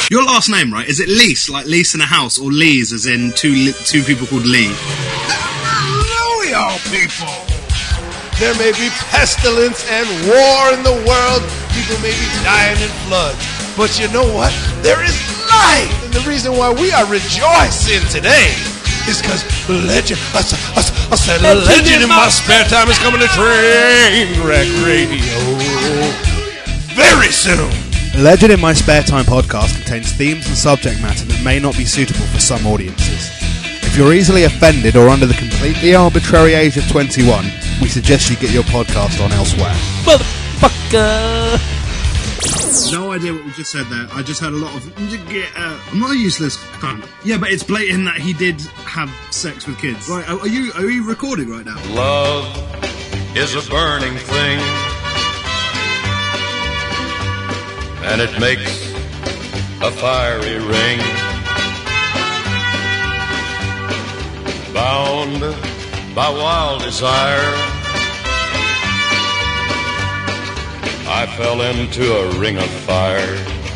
Your last name, right? Is it Lease, like lease in a house, or Lees, as in two people called Lee? Hello, y'all people. There may be pestilence and war in the world. People may be dying in floods. But you know what? There is life. And the reason why we are rejoicing today is because Legend in my spare time is coming to Trainwreck Radio very soon. Legend in My Spare Time podcast contains themes and subject matter that may not be suitable for some audiences. If you're easily offended or under the completely arbitrary age of 21, we suggest you get your podcast on elsewhere. Motherfucker! No idea what we just said there. I just heard a lot of... I'm not a useless cunt. Yeah, but it's blatant that he did have sex with kids. Right, are you recording right now? Love is a burning thing, and it makes a fiery ring. Bound by wild desire, I fell into a ring of fire.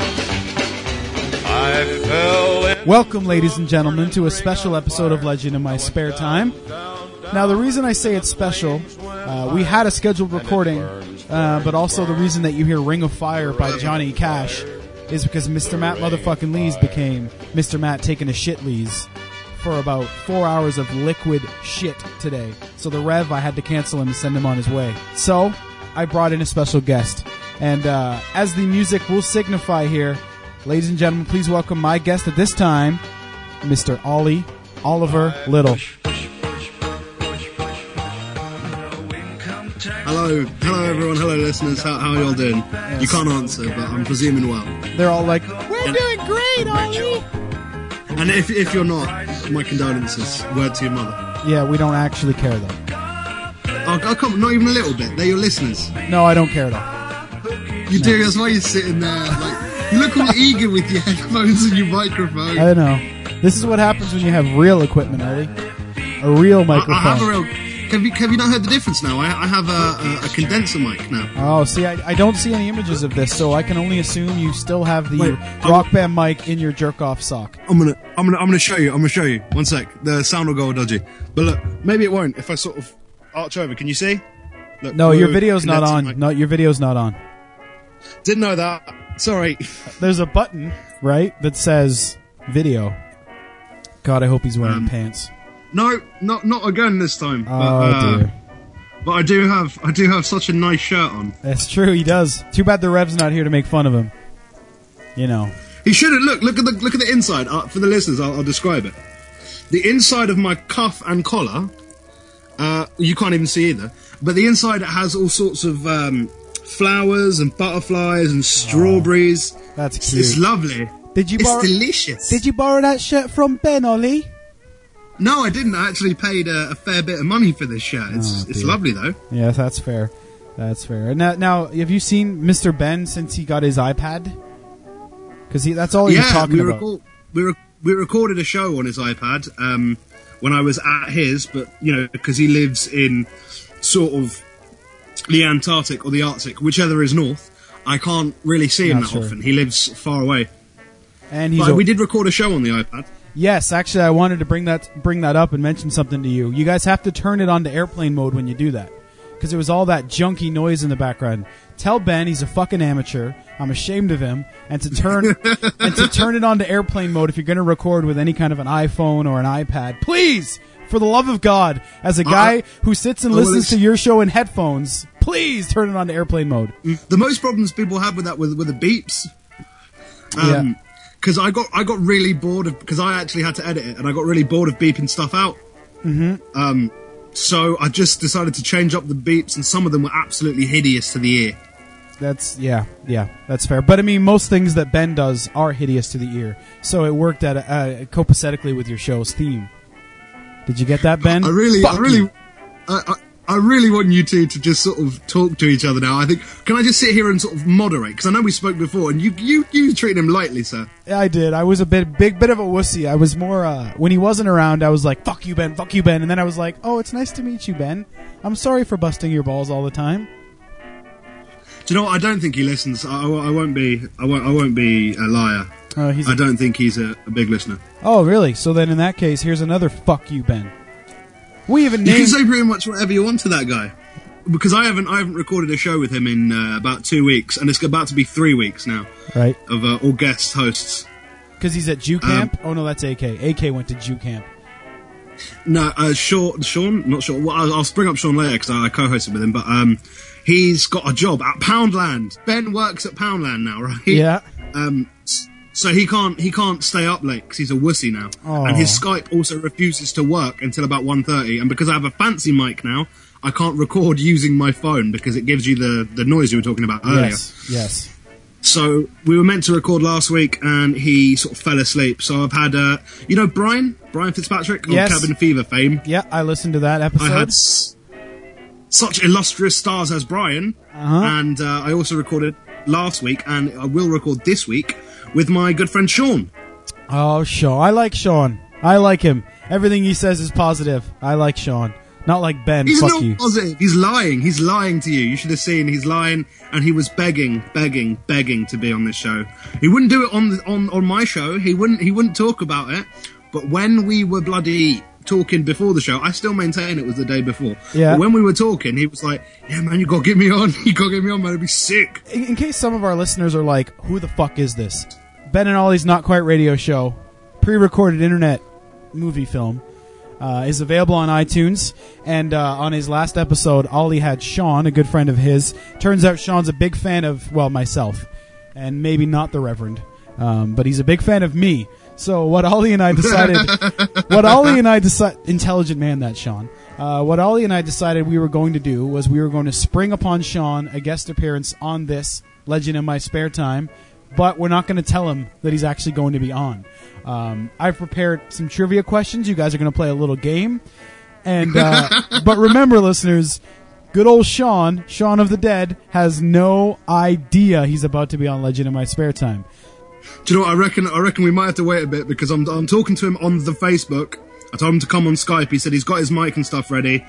Welcome, ladies and gentlemen, to a special episode of Legend in My Spare Time. Now, the reason I say it's special, we had a scheduled recording, but also the reason that you hear Ring of Fire by Johnny Cash is because Mr. Matt motherfucking Lees became Mr. Matt taking a shit Lees for about 4 hours of liquid shit today. So the Rev, I had to cancel him and send him on his way. So I brought in a special guest. And as the music will signify here, ladies and gentlemen, please welcome my guest at this time, Mr. Oliver Little. Hello everyone, hello listeners, how are y'all doing? Yes. You can't answer, but I'm presuming well. They're all like, we're doing great, Ollie! And if you're not, my condolences. Word to your mother. Yeah, we don't actually care, though. Oh, come, not even a little bit. They're your listeners. No, I don't care at all. You do, that's why you're sitting there, like, you look all eager with your headphones and your microphone. I know. This is what happens when you have real equipment, Ollie. A real microphone. I have a real... Have you not heard the difference now? I have a condenser mic now. Oh, see, I don't see any images of this, so I can only assume you still have the Rock Band mic in your jerk-off sock. I'm gonna show you. 1 sec. The sound will go all dodgy. But look, maybe it won't if I sort of arch over. Can you see? Look, no, your video's not on. Mic. No, your video's not on. Didn't know that. Sorry. There's a button, right, that says video. God, I hope he's wearing pants. No, not again this time. Oh dear. But I do have such a nice shirt on. That's true, he does. Too bad the Rev's not here to make fun of him. You know. He shouldn't look at the inside. For the listeners, I'll describe it. The inside of my cuff and collar, you can't even see either. But the inside it has all sorts of flowers and butterflies and strawberries. That's cute. It's lovely. It's delicious. Did you borrow that shirt from Ben, Ollie? No, I didn't. I actually paid a fair bit of money for this shirt. It's lovely, though. Yeah, that's fair. That's fair. Now, have you seen Mr. Ben since he got his iPad? Because that's all he was talking about. We recorded a show on his iPad when I was at his, but, because he lives in sort of the Antarctic or the Arctic, whichever is north, I can't really see him that often. He lives far away. And we did record a show on the iPad. Yes, actually, I wanted to bring that up and mention something to you. You guys have to turn it on to airplane mode when you do that, because there was all that junky noise in the background. Tell Ben he's a fucking amateur. I'm ashamed of him, and to turn it on to airplane mode if you're going to record with any kind of an iPhone or an iPad, please, for the love of God, as a guy who sits and listens to your show in headphones, please turn it on to airplane mode. The most problems people have with that with the beeps. Yeah. Because I got really bored of, because I actually had to edit it, and I got really bored of beeping stuff out. Mm-hmm. So I just decided to change up the beeps, and some of them were absolutely hideous to the ear. That's that's fair. But I mean, most things that Ben does are hideous to the ear, so it worked at copacetically with your show's theme. Did you get that, Ben? I really want you two to just sort of talk to each other now. I think, can I just sit here and sort of moderate? Because I know we spoke before, and you treated him lightly, sir. Yeah, I did. I was a bit of a wussy. I was more, when he wasn't around, I was like, fuck you, Ben. And then I was like, oh, it's nice to meet you, Ben. I'm sorry for busting your balls all the time. Do you know what? I don't think he listens. I won't be a liar. I don't think he's a big listener. Oh, really? So then in that case, here's another fuck you, Ben. We even You can named... say pretty much whatever you want to that guy. Because I haven't recorded a show with him in about 2 weeks, and it's about to be 3 weeks now. Right. Of all guest hosts. Because he's at Jew Camp? Oh, no, that's AK. AK went to Jew Camp. No, Sean, not sure. Well, I'll bring up Sean later because I co-hosted with him, but he's got a job at Poundland. Ben works at Poundland now, right? Yeah. So he can't stay up late because he's a wussy now. Aww. And his Skype also refuses to work until about 1:30. And because I have a fancy mic now, I can't record using my phone because it gives you the noise you were talking about earlier. Yes. So we were meant to record last week, and he sort of fell asleep. So I've had, Brian Fitzpatrick of Cabin Fever fame. Yeah, I listened to that episode. I had such illustrious stars as Brian, and I also recorded last week, and I will record this week with my good friend Sean. Oh, Sean. I like Sean. I like him. Everything he says is positive. I like Sean. Not like Ben. He's Fuck not you. positive. He's lying. He's lying to you. You should have seen. He's lying, and he was begging to be on this show. He wouldn't do it on my show. He wouldn't talk about it. But when we were bloody talking before the show, I still maintain it was the day before. Yeah. But when we were talking, he was like, "Yeah, man, you gotta get me on. You gotta get me on, man. It'd be sick." In case some of our listeners are like, who the fuck is this? Ben and Ollie's Not Quite Radio Show, pre-recorded internet movie film, is available on iTunes. And on his last episode, Ollie had Sean, a good friend of his. Turns out Sean's a big fan of, well, myself, and maybe not the Reverend, but he's a big fan of me. So what Ollie and I decided, intelligent man that Sean. What Ollie and I decided we were going to do was we were going to spring upon Sean a guest appearance on this Legend in My Spare Time, but we're not going to tell him that he's actually going to be on. I've prepared some trivia questions. You guys are going to play a little game. And but remember, listeners, good old Sean of the Dead, has no idea he's about to be on Legend in My Spare Time. Do you know what? I reckon we might have to wait a bit because I'm talking to him on the Facebook. I told him to come on Skype. He said he's got his mic and stuff ready.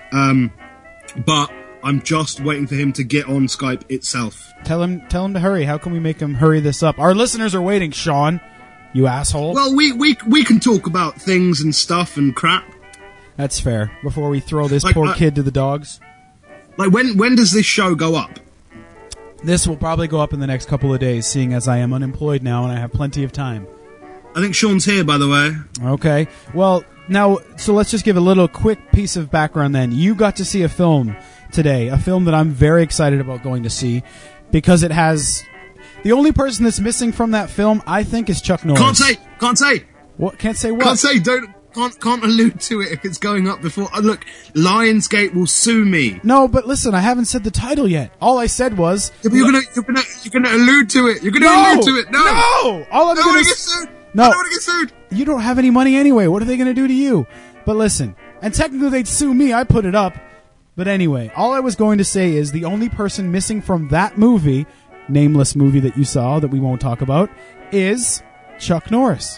But I'm just waiting for him to get on Skype itself. Tell him to hurry. How can we make him hurry this up? Our listeners are waiting, Sean. You asshole. Well, we can talk about things and stuff and crap. That's fair. Before we throw this poor kid to the dogs. Like, when does this show go up? This will probably go up in the next couple of days, seeing as I am unemployed now and I have plenty of time. I think Sean's here, by the way. Okay. Well, now, so let's just give a little quick piece of background then. You got to see a film today, a film that I'm very excited about going to see, because it has... The only person that's missing from that film, I think, is Chuck Norris. Can't say! What? Can't say what? Can't say, can't allude to it if it's going up before... look, Lionsgate will sue me. No, but listen, I haven't said the title yet. All I said was... Yeah, but you're gonna allude to it. You're gonna allude to it. No! All I'm I don't want to get sued! No. I don't want to get sued! You don't have any money anyway. What are they going to do to you? But listen, and technically they'd sue me. I put it up. But anyway, all I was going to say is the only person missing from that movie, nameless movie that you saw that we won't talk about, is Chuck Norris.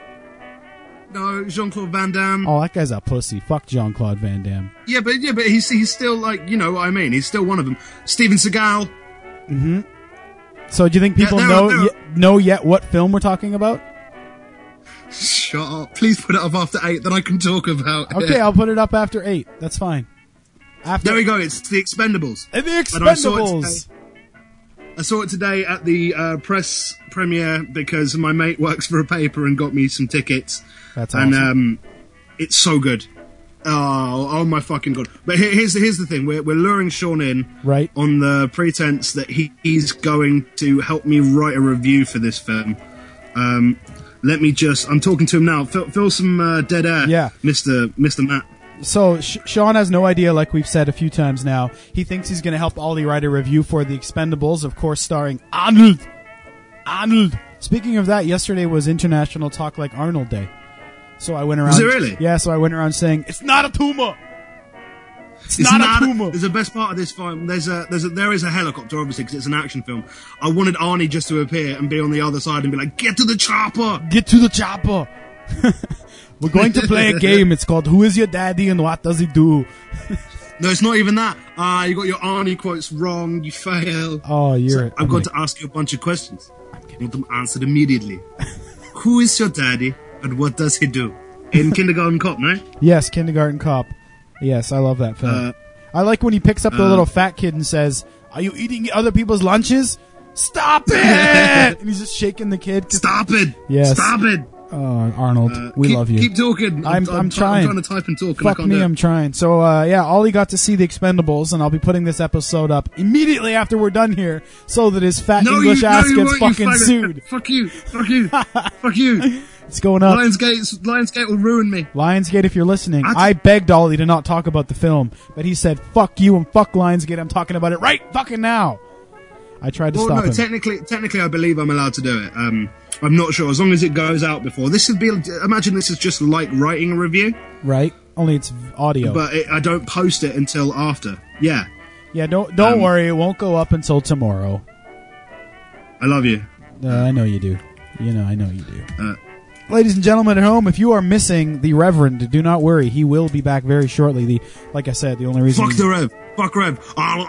No, Jean-Claude Van Damme. Oh, that guy's a pussy. Fuck Jean-Claude Van Damme. Yeah, but he's still, like, you know what I mean. He's still one of them. Steven Seagal. Mm-hmm. So do you think people know yet what film we're talking about? Shut up. Please put it up after 8, then I can talk about it. Okay, I'll put it up after 8. That's fine. There we go. It's The Expendables. The Expendables! I saw it today at the press premiere because my mate works for a paper and got me some tickets. That's awesome. And it's so good. Oh my fucking god! But here's the thing: we're luring Sean in, right, on the pretense that he's going to help me write a review for this film. I'm talking to him now. Fill some dead air, yeah, Mr. Matt. So Sean has no idea, like we've said a few times now. He thinks he's going to help Ollie write a review for The Expendables, of course, starring Arnold. Speaking of that, yesterday was International Talk Like Arnold Day. So I went around. Was it really? Yeah. So I went around saying, "It's not a tumor. It's not a tumor." There's the best part of this film. There is a helicopter, obviously, because it's an action film. I wanted Arnie just to appear and be on the other side and be like, "Get to the chopper! Get to the chopper!" We're going to play a game. It's called Who Is Your Daddy and What Does He Do? No, it's not even that. You got your Arnie quotes wrong. You fail. Oh, you're... I've got to ask you a bunch of questions. I want them answered immediately. Who is your daddy, and what does he do? In Kindergarten Cop, no? Yes, Kindergarten Cop. Yes, I love that film. I like when he picks up the little fat kid and says, "Are you eating other people's lunches? Stop it!" And he's just shaking the kid. Stop it! Yes. Stop it! Oh, Arnold, we love you. Keep talking. I'm trying. I'm trying to type and talk. Fuck me, I'm trying. So, Ollie got to see The Expendables, and I'll be putting this episode up immediately after we're done here, so that his fat English ass gets fucking sued. Fuck you. Fuck you. Fuck you. It's going up. Lionsgate will ruin me. Lionsgate, if you're listening, I begged Ollie to not talk about the film, but he said, "Fuck you and fuck Lionsgate. I'm talking about it right fucking now." I tried to stop him. Technically, I believe I'm allowed to do it. I'm not sure. As long as it goes out before. This would be. Imagine this is just like writing a review. Right. Only it's audio. But I don't post it until after. Yeah. Yeah. Don't worry. It won't go up until tomorrow. I love you. I know you do. I know you do. Ladies and gentlemen at home, if you are missing the Reverend, do not worry. He will be back very shortly. Like I said, the only reason... Fuck the Rev. Fuck Rev.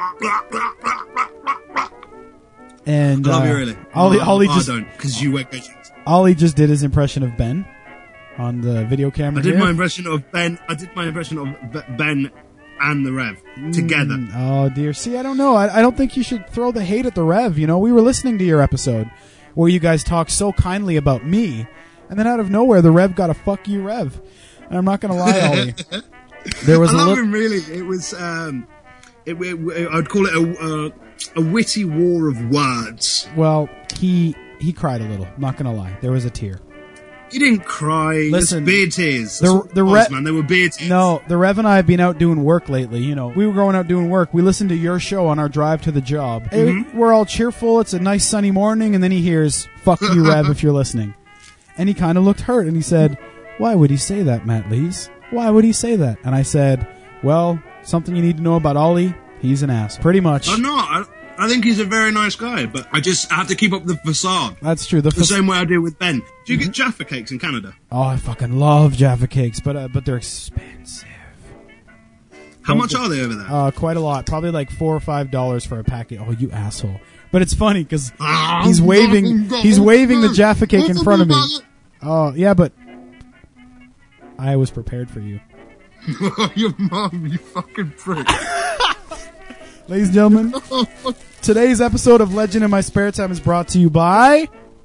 And I love you, really. Ollie just... I don't, because you wear patience. Ollie just did his impression of Ben on the video camera. I did my impression of Ben. I did my impression of Ben and the Rev together. Oh, dear. See, I don't know. I don't think you should throw the hate at the Rev. We were listening to your episode where you guys talked so kindly about me. And then out of nowhere, the Rev got a "fuck you, Rev." And I'm not going to lie, Ollie. There was I love him, really. It was, I'd call it a witty war of words. Well, he cried a little. Not going to lie. There was a tear. He didn't cry. Listen, beer tears. The Rev, man, they were beer tears. No, the Rev and I have been out doing work lately. We were going out doing work. We listened to your show on our drive to the job. We're all cheerful. It's a nice sunny morning, and then he hears "fuck you, Rev," if you're listening. And he kind of looked hurt, and he said, "Why would he say that, Matt Lees? Why would he say that?" And I said, "Well, something you need to know about Ollie, he's an ass." Pretty much. I'm not. I think he's a very nice guy, but I have to keep up the facade. That's true. The same way I do with Ben. Do you get Jaffa cakes in Canada? Oh, I fucking love Jaffa cakes, but they're expensive. How much are they over there? Quite a lot. Probably like $4 or $5 for a packet. Oh, you asshole. But it's funny, because he's waving the Jaffa cake in front of me. Oh, yeah, but I was prepared for you. Your mom, you fucking prick. Ladies and gentlemen, today's episode of Legend in My Spare Time is brought to you by...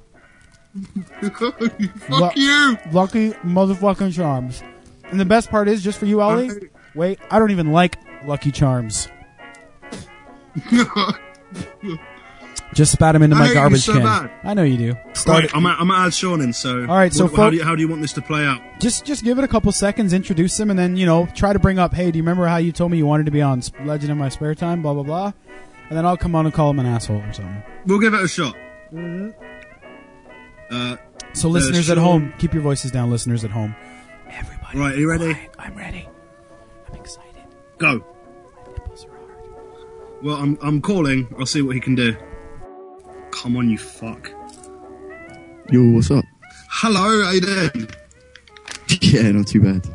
Fuck you! Lucky motherfucking Charms. And the best part is, just for you, Ollie, wait, I don't even like Lucky Charms. Just spat him into my garbage can. Bad. I know you do. Right, I'm going to add Sean in, so... All right, so... How do you want this to play out? Just give it a couple seconds, introduce him, and then, try to bring up, "Hey, do you remember how you told me you wanted to be on Legend in My Spare Time, blah, blah, blah?" And then I'll come on and call him an asshole or something. We'll give it a shot. Mm-hmm. So listeners at home, keep your voices down, listeners at home. Everybody. Right, are you ready? Quiet. I'm ready. I'm excited. Go. My nipples are hard. Well, I'm calling. I'll see what he can do. Come on, you fuck. Yo, what's up? Hello, how you doing? Yeah, not too bad.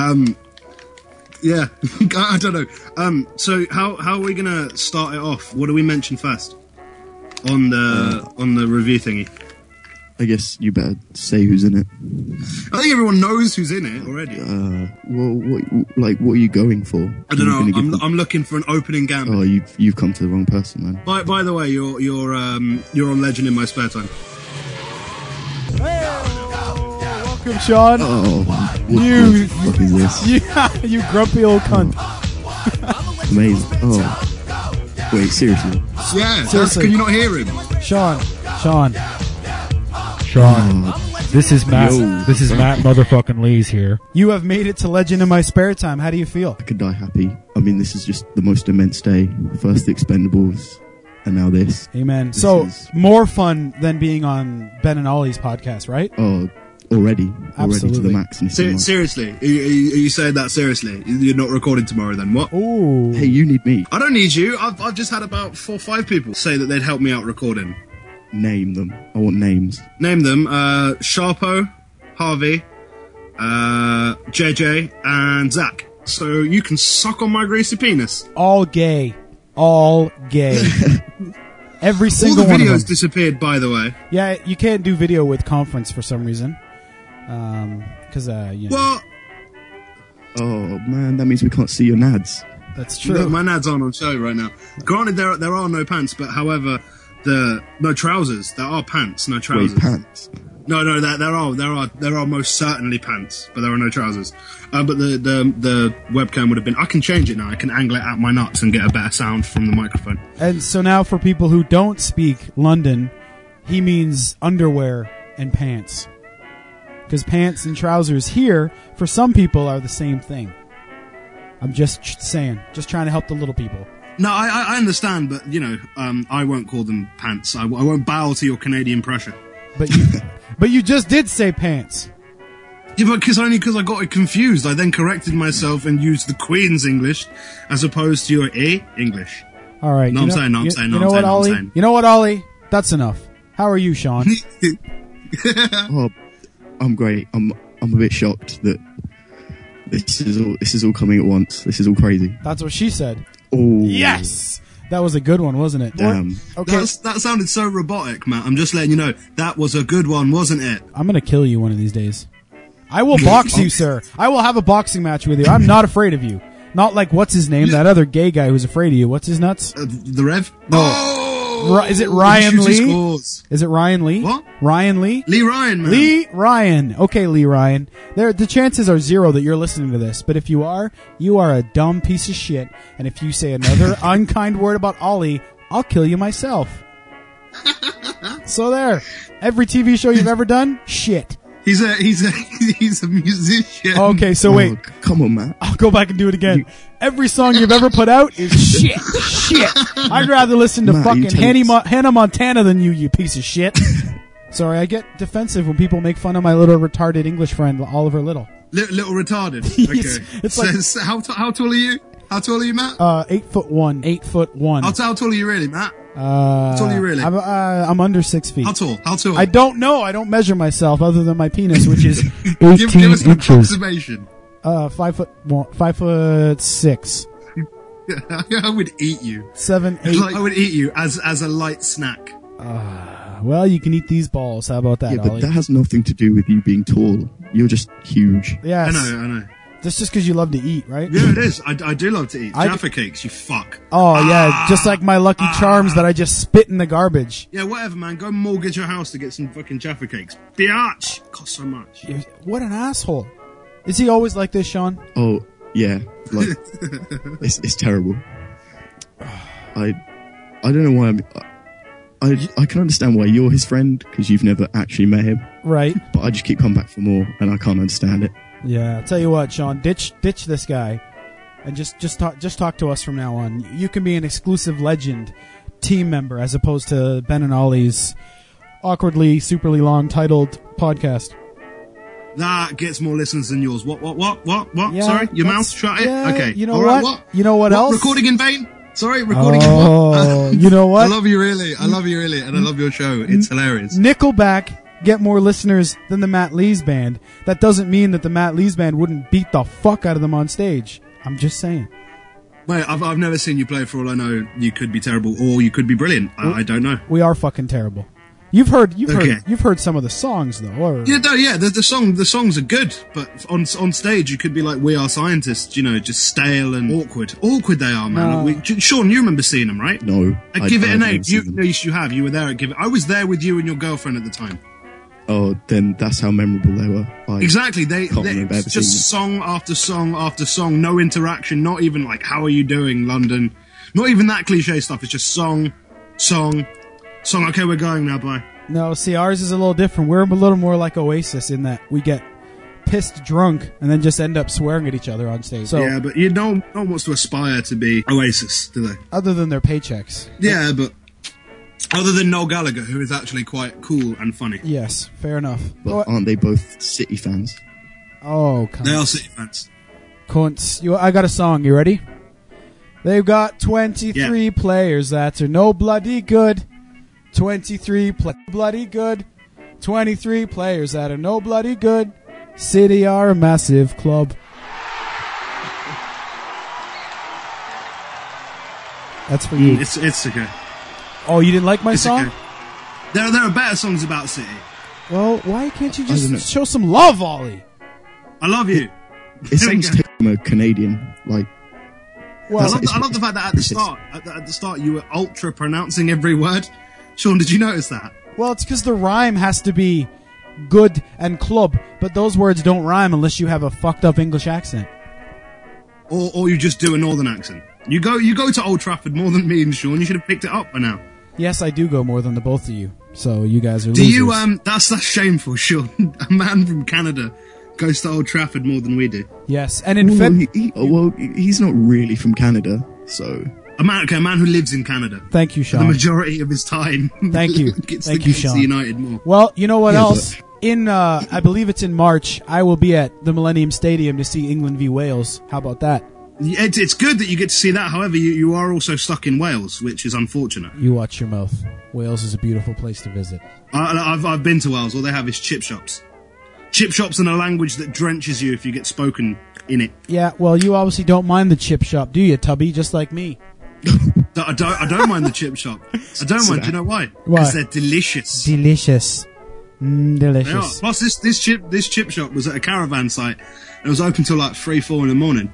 Yeah, I don't know. So how are we gonna start it off? What do we mention first on the review thingy? I guess you better say who's in it. I think everyone knows who's in it already. Well, what are you going for? I don't know. I'm looking for an opening gambit. Oh, you've come to the wrong person, man. By the way, you're on Legend in My Spare Time. Welcome, Sean. Oh, what the fuck is this? You grumpy old cunt. Amazing. Oh, wait, seriously? Yeah, seriously. Can you not hear him? Sean. This is Matt. This is Matt motherfucking Lees here. You have made it to Legend in My Spare Time. How do you feel? I could die happy. I mean, this is just the most immense day. First the Expendables, and now this. Amen. More fun than being on Ben and Ollie's podcast, right? Oh, already to the max. Seriously? Are you saying that seriously? You're not recording tomorrow then? What? Ooh. Hey, you need me. I don't need you. I've just had about 4 or 5 people say that they'd help me out recording. Name them. I want names. Name them. Sharpo, Harvey, JJ, and Zach. so you can suck on my greasy penis. All gay. All gay. Every All single the one of them. videos disappeared, by the way. Yeah, you can't do video with conference for some reason. Because, you know. What? Oh man, that means we can't see your nads. That's true. Look, my nads aren't on show right now. Granted, there are no pants, but however, no trousers. There are pants, no trousers. Wait, pants. No, there are most certainly pants, but there are no trousers. But the webcam would have been. I can change it now. I can angle it at my nuts and get a better sound from the microphone. And so now for people who don't speak London, he means underwear and pants. Because pants and trousers here, for some people, are the same thing. I'm just saying. Just trying to help the little people. No, I understand, but, you know, I won't call them pants. I won't bow to your Canadian pressure. But you just did say pants. Yeah, but because I got it confused. I then corrected myself and used the Queen's English as opposed to your English. All right. No, I'm saying. You know what, Ollie? You know what, Ollie? That's enough. How are you, Sean? Oh, I'm great. I'm a bit shocked that this is all coming at once. This is all crazy. That's what she said. Oh Yes, that was a good one, wasn't it? damn! Okay, That sounded so robotic, Matt. I'm just letting you know that was a good one, wasn't it? I'm gonna kill you one of these days. I will box you, sir. I will have a boxing match with you. I'm not afraid of you. Not like what's his name? That other gay guy who's afraid of you. What's his nuts? The Rev? No. Oh! Is it Ryan He shoots, he Lee? scores. Is it Ryan Lee? What? Ryan Lee? Lee Ryan, man. Lee Ryan. Okay, Lee Ryan. The chances are 0 that you're listening to this, but if you are a dumb piece of shit, and if you say another unkind word about Ollie, I'll kill you myself. So there. Every TV show you've ever done, shit. He's a musician. Okay, so wait. Oh, come on, Matt. I'll go back and do it again. Every song you've ever put out is shit. Shit. I'd rather listen to Matt, fucking you Hannah Montana than you piece of shit. Sorry, I get defensive when people make fun of my little retarded English friend, Oliver Little. Little retarded. Yes, Okay. it's like- So how tall are you? How tall are you, Matt? 8'1". 8'1". How tall are you really, Matt? How tall are you really? I'm under 6 feet. How tall? I don't know. I don't measure myself other than my penis, which is 18 give us an inches. approximation. 5'6". I would eat you. 7, 8. I would eat you as a light snack. Well, you can eat these balls. How about that, Yeah, but Ollie? that has nothing to do with you being tall. You're just huge. Yes. I know. That's just because you love to eat, right? Yeah, it is. I do love to eat. I- Jaffa cakes, you fuck. Oh, yeah. Just like my Lucky Charms that I just spit in the garbage. Yeah, whatever, man. Go mortgage your house to get some fucking Jaffa cakes. Biatch! Costs so much. What an asshole. Is he always like this, Sean? Oh yeah, like it's terrible. I don't know why I can understand why you're his friend because you've never actually met him, Right. but I just keep coming back for more and I can't understand it. Yeah. I'll tell you what, Sean. Ditch this guy, and just talk to us from now on. You can be an exclusive legend team member as opposed to Ben and Ollie's awkwardly, superly long titled podcast. That gets more listeners than yours. What? Yeah, Sorry? Your mouth? that's- Shut it? yeah, Okay. you know All right, what? You know what else? Recording in vain? Sorry, recording in Oh, you know what? I love you really, and I love your show. It's hilarious. Nickelback get more listeners than the Matt Lees Band. That doesn't mean that the Matt Lees Band wouldn't beat the fuck out of them on stage. I'm just saying. Mate, I've never seen you play. For all I know, you could be terrible or you could be brilliant. I don't know. We are fucking terrible. You've heard Okay. some of the songs though. Or, Yeah, the songs are good, but on stage you could be like We Are Scientists, you know, just stale and awkward. Awkward they are, man. No. Sean, you remember seeing them, right? No, At Give It I've an 8. never seen them. Yes, you have. You were there at Give It. I was there with you and your girlfriend at the time. Oh, then that's how memorable they were. Exactly. They Can't remember ever just seeing song after song after song, no interaction, not even like how are you doing, London? Not even that cliche stuff. It's just song. Okay, we're going now. Bye. No, see, ours is a little different. We're a little more like Oasis in that we get pissed drunk and then just end up swearing at each other on stage. So, Yeah, but no one wants to aspire to be Oasis, do they? other than their paychecks. Yeah, but other than Noel Gallagher, who is actually quite cool and funny. Yes, fair enough. But aren't they both City fans? Oh, come They on. are City fans. Cunts. I got a song. You ready? They've got 23 players that are no bloody good. 23 bloody good. 23 players that are no bloody good. City are a massive club. That's for you. It's okay. Oh, you didn't like my It's song? okay. There are better songs about City. Well, why can't you I don't know. just show some love, Ollie? I love you. It sounds from a Canadian, like. Well, I love the fact that at the start you were ultra pronouncing every word. Sean, did you notice that? well, it's because the rhyme has to be good and club, but those words don't rhyme unless you have a fucked up English accent. Or you just do a northern accent. You go to Old Trafford more than me and Sean. You should have picked it up by now. Yes, I do go more than the both of you, so you guys are Do losers. you that's shameful, Sean. A man from Canada goes to Old Trafford more than we do. Yes, and in Well, he's not really from Canada, so. A man who lives in Canada. Thank you, The Sean. majority of his time. Thank you. gets Thank to you, get Sean. United more. Well, you know what Yeah, else? In I believe it's in March, I will be at the Millennium Stadium to see England v Wales. How about that? It's good that you get to see that. However, you are also stuck in Wales, which is unfortunate. You watch your mouth. Wales is a beautiful place to visit. I've been to Wales. All they have is chip shops. Chip shops and a language that drenches you if you get spoken in it. Yeah, well, you obviously don't mind the chip shop, do you, Tubby? Just like me. I don't mind the chip shop. I don't mind. Do you know why? Why? Because they're delicious. Delicious. They are. Delicious. Plus, this chip shop was at a caravan site. It was open till like 3-4 in the morning.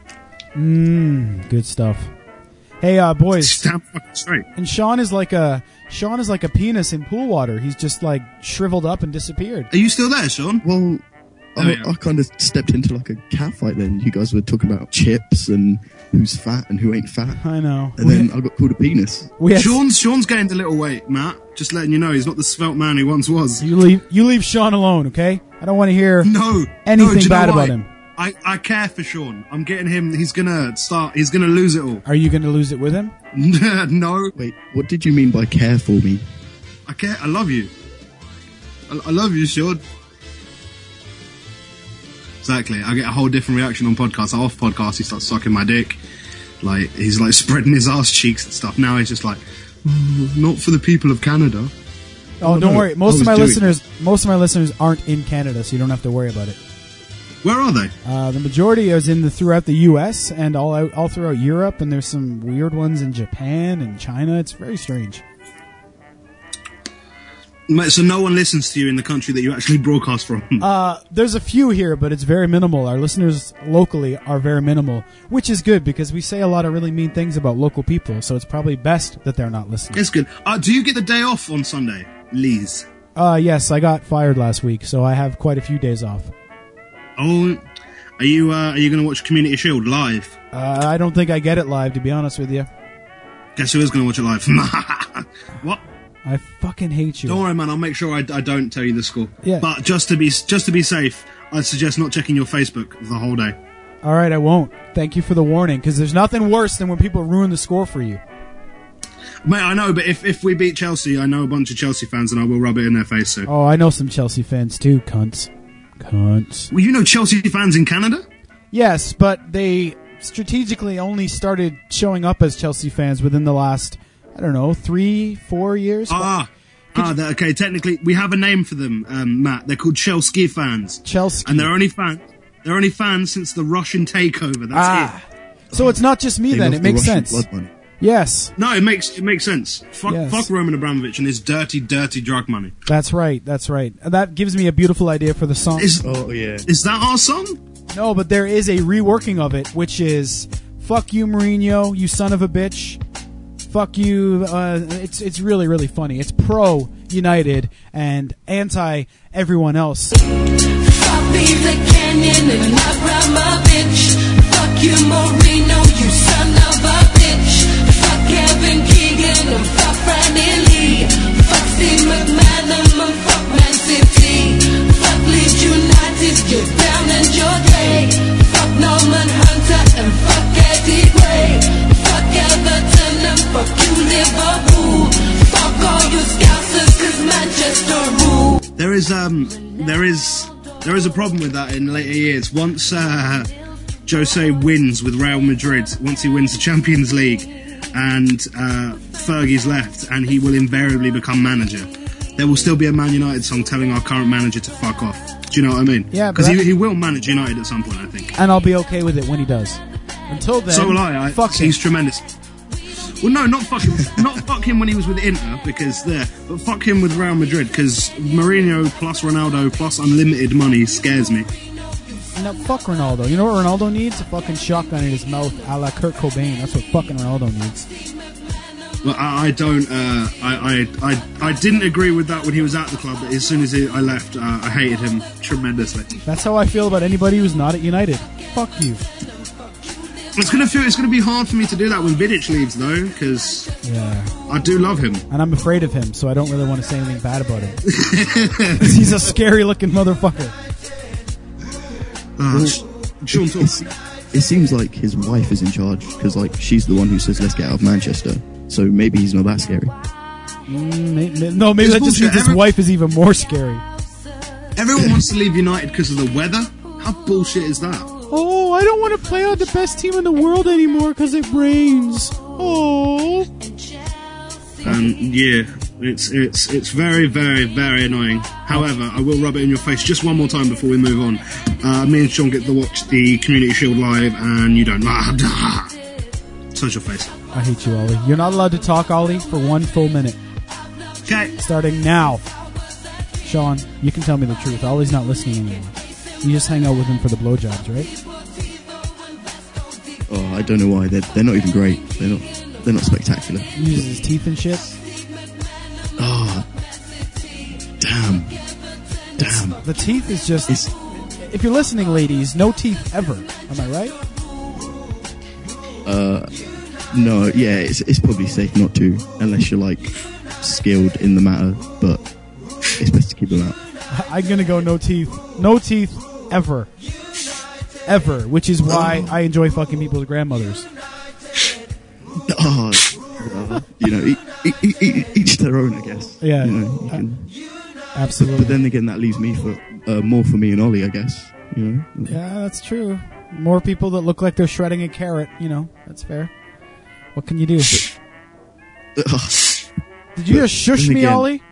Good stuff. Hey, boys. Damn fucking straight. And Sean is like a penis in pool water. He's just like shriveled up and disappeared. Are you still there, Sean? Well, Oh, yeah. I kind of stepped into like a catfight then. You guys were talking about chips and who's fat and who ain't fat. I know. And then I got called a penis. We had- Sean's gained a little weight, Matt. Just letting you know, he's not the svelte man he once was. you leave Sean alone, okay? I don't want to hear No, anything do you know bad why? about him. I care for Sean. I'm getting him. He's gonna lose it all. Are you going to lose it with him? No, Wait, what did you mean by care for me? I care. I love you. I love you, Sean. Exactly. I get a whole different reaction on podcasts. Off podcast, he starts sucking my dick. Like, he's like spreading his ass cheeks and stuff. Now he's just like, not for the people of Canada. Oh, don't no, worry. Most I of my was doing listeners aren't in Canada, so you don't have to worry about it. Where are they? The majority is throughout the U.S. and all throughout Europe, and there's some weird ones in Japan and China. It's very strange. Mate, so no one listens to you in the country that you actually broadcast from. There's a few here, but it's very minimal. Our listeners locally are very minimal, which is good because we say a lot of really mean things about local people, so it's probably best that they're not listening. It's good. Do you get the day off on Sunday, Liz? Yes, I got fired last week, so I have quite a few days off. Oh, are you going to watch Community Shield live? I don't think I get it live, to be honest with you. Guess who is going to watch it live? What? I fucking hate you. Don't worry, man. I'll make sure I don't tell you the score. Yeah. But just to be safe, I'd suggest not checking your Facebook the whole day. All right, I won't. Thank you for the warning, because there's nothing worse than when people ruin the score for you. Mate, I know, but if we beat Chelsea, I know a bunch of Chelsea fans, and I will rub it in their face. So. Oh, I know some Chelsea fans too, cunts. Well, you know Chelsea fans in Canada? Yes, but they strategically only started showing up as Chelsea fans within the last, 3-4 years. Okay. Technically, we have a name for them, Matt. They're called Chelsea fans. Chelsea. And they're only fans since the Russian takeover. That's it. So it's not just me They then. love It the makes Russian sense. blood money. Yes, No, it makes sense. Yes. Fuck Roman Abramovich and his dirty drug money. that's right. That's right. That gives me a beautiful idea for the song. Oh, yeah. Is that our song? No, but there is a reworking of it, which is "Fuck you, Mourinho, you son of a bitch." Fuck you. It's really, really funny. It's pro United and anti everyone else. Fuck Peter Canyon and Abramovich. Fuck you, Mourinho, you son of a bitch. Fuck Kevin Keegan and fuck Franny Lee. Fuck Steve McManaman and fuck Man City. Fuck Leeds United, you're down and you're great. Fuck Norman Hunter and fuck Eddie Gray. Fuck Everton and fuck you, Liverpool. Fuck all you Scousers, 'cause Manchester rule. There is a problem with that in later years. Once Jose wins with Real Madrid, once he wins the Champions League, and Fergie's left, and he will invariably become manager, there will still be a Man United song telling our current manager to fuck off. Do you know what I mean? Yeah, because but he will manage United at some point, I think. And I'll be okay with it when he does. Until then, So will I. fuck him. He's tremendous. Well, no, not fuck him when he was with Inter, but fuck him with Real Madrid, because Mourinho plus Ronaldo plus unlimited money scares me. No, fuck Ronaldo. You know what Ronaldo needs? A fucking shotgun in his mouth, a la Kurt Cobain. That's what fucking Ronaldo needs. Well, I don't. I didn't agree with that when he was at the club, but as soon as I left, I hated him tremendously. That's how I feel about anybody who's not at United. Fuck you. It's gonna be hard for me to do that when Vidic leaves, though, because I do love him, and I'm afraid of him, so I don't really want to say anything bad about him. He's a scary-looking motherfucker. Sean, talk. It seems like his wife is in charge, because like she's the one who says let's get out of Manchester. So maybe he's not that scary. Maybe that just means his wife is even more scary. Everyone wants to leave United because of the weather. How bullshit is that? Oh, I don't want to play on the best team in the world anymore because it rains. Oh. Yeah, it's very, very, very annoying. However, I will rub it in your face just one more time before we move on. Me and Sean get to watch the Community Shield live, and you don't. Touch your face. I hate you, Ollie. You're not allowed to talk, Ollie, for 1 full minute. Okay. Starting now. Sean, you can tell me the truth. Ollie's not listening anymore. You just hang out with him for the blowjobs, right? Oh, I don't know why. They're not even great. They're not spectacular. He uses his teeth and shit. Oh, damn. The teeth is just... if you're listening, ladies, no teeth ever. Am I right? No, yeah, it's probably safe not to, unless you're, like, skilled in the matter, but it's best to keep them out. I'm gonna go no teeth. No teeth, ever. Ever, which is why I enjoy fucking people's grandmothers. Each their own, I guess. Yeah, absolutely. But then again, that leaves me for more for me and Ollie, I guess. You know. Yeah, that's true. More people that look like they're shredding a carrot. You know, that's fair. What can you do? Did you just shush me, Ollie?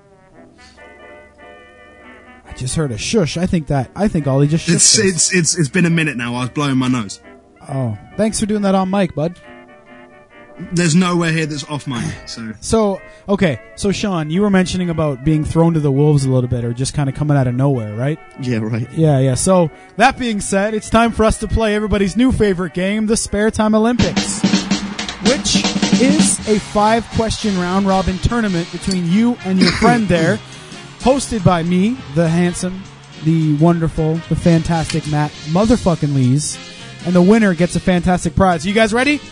I just heard a shush. I think Ollie just shushed us. It's been a minute now. I was blowing my nose. Oh, thanks for doing that on mic, bud. There's nowhere here that's off mic. So Sean, you were mentioning about being thrown to the wolves a little bit, or just kind of coming out of nowhere, right? Yeah, right. Yeah. So that being said, it's time for us to play everybody's new favorite game, the Spare Time Olympics, which is a 5-question round robin tournament between you and your friend there, hosted by me, the handsome, the wonderful, the fantastic Matt motherfucking Lees, and the winner gets a fantastic prize. You guys ready?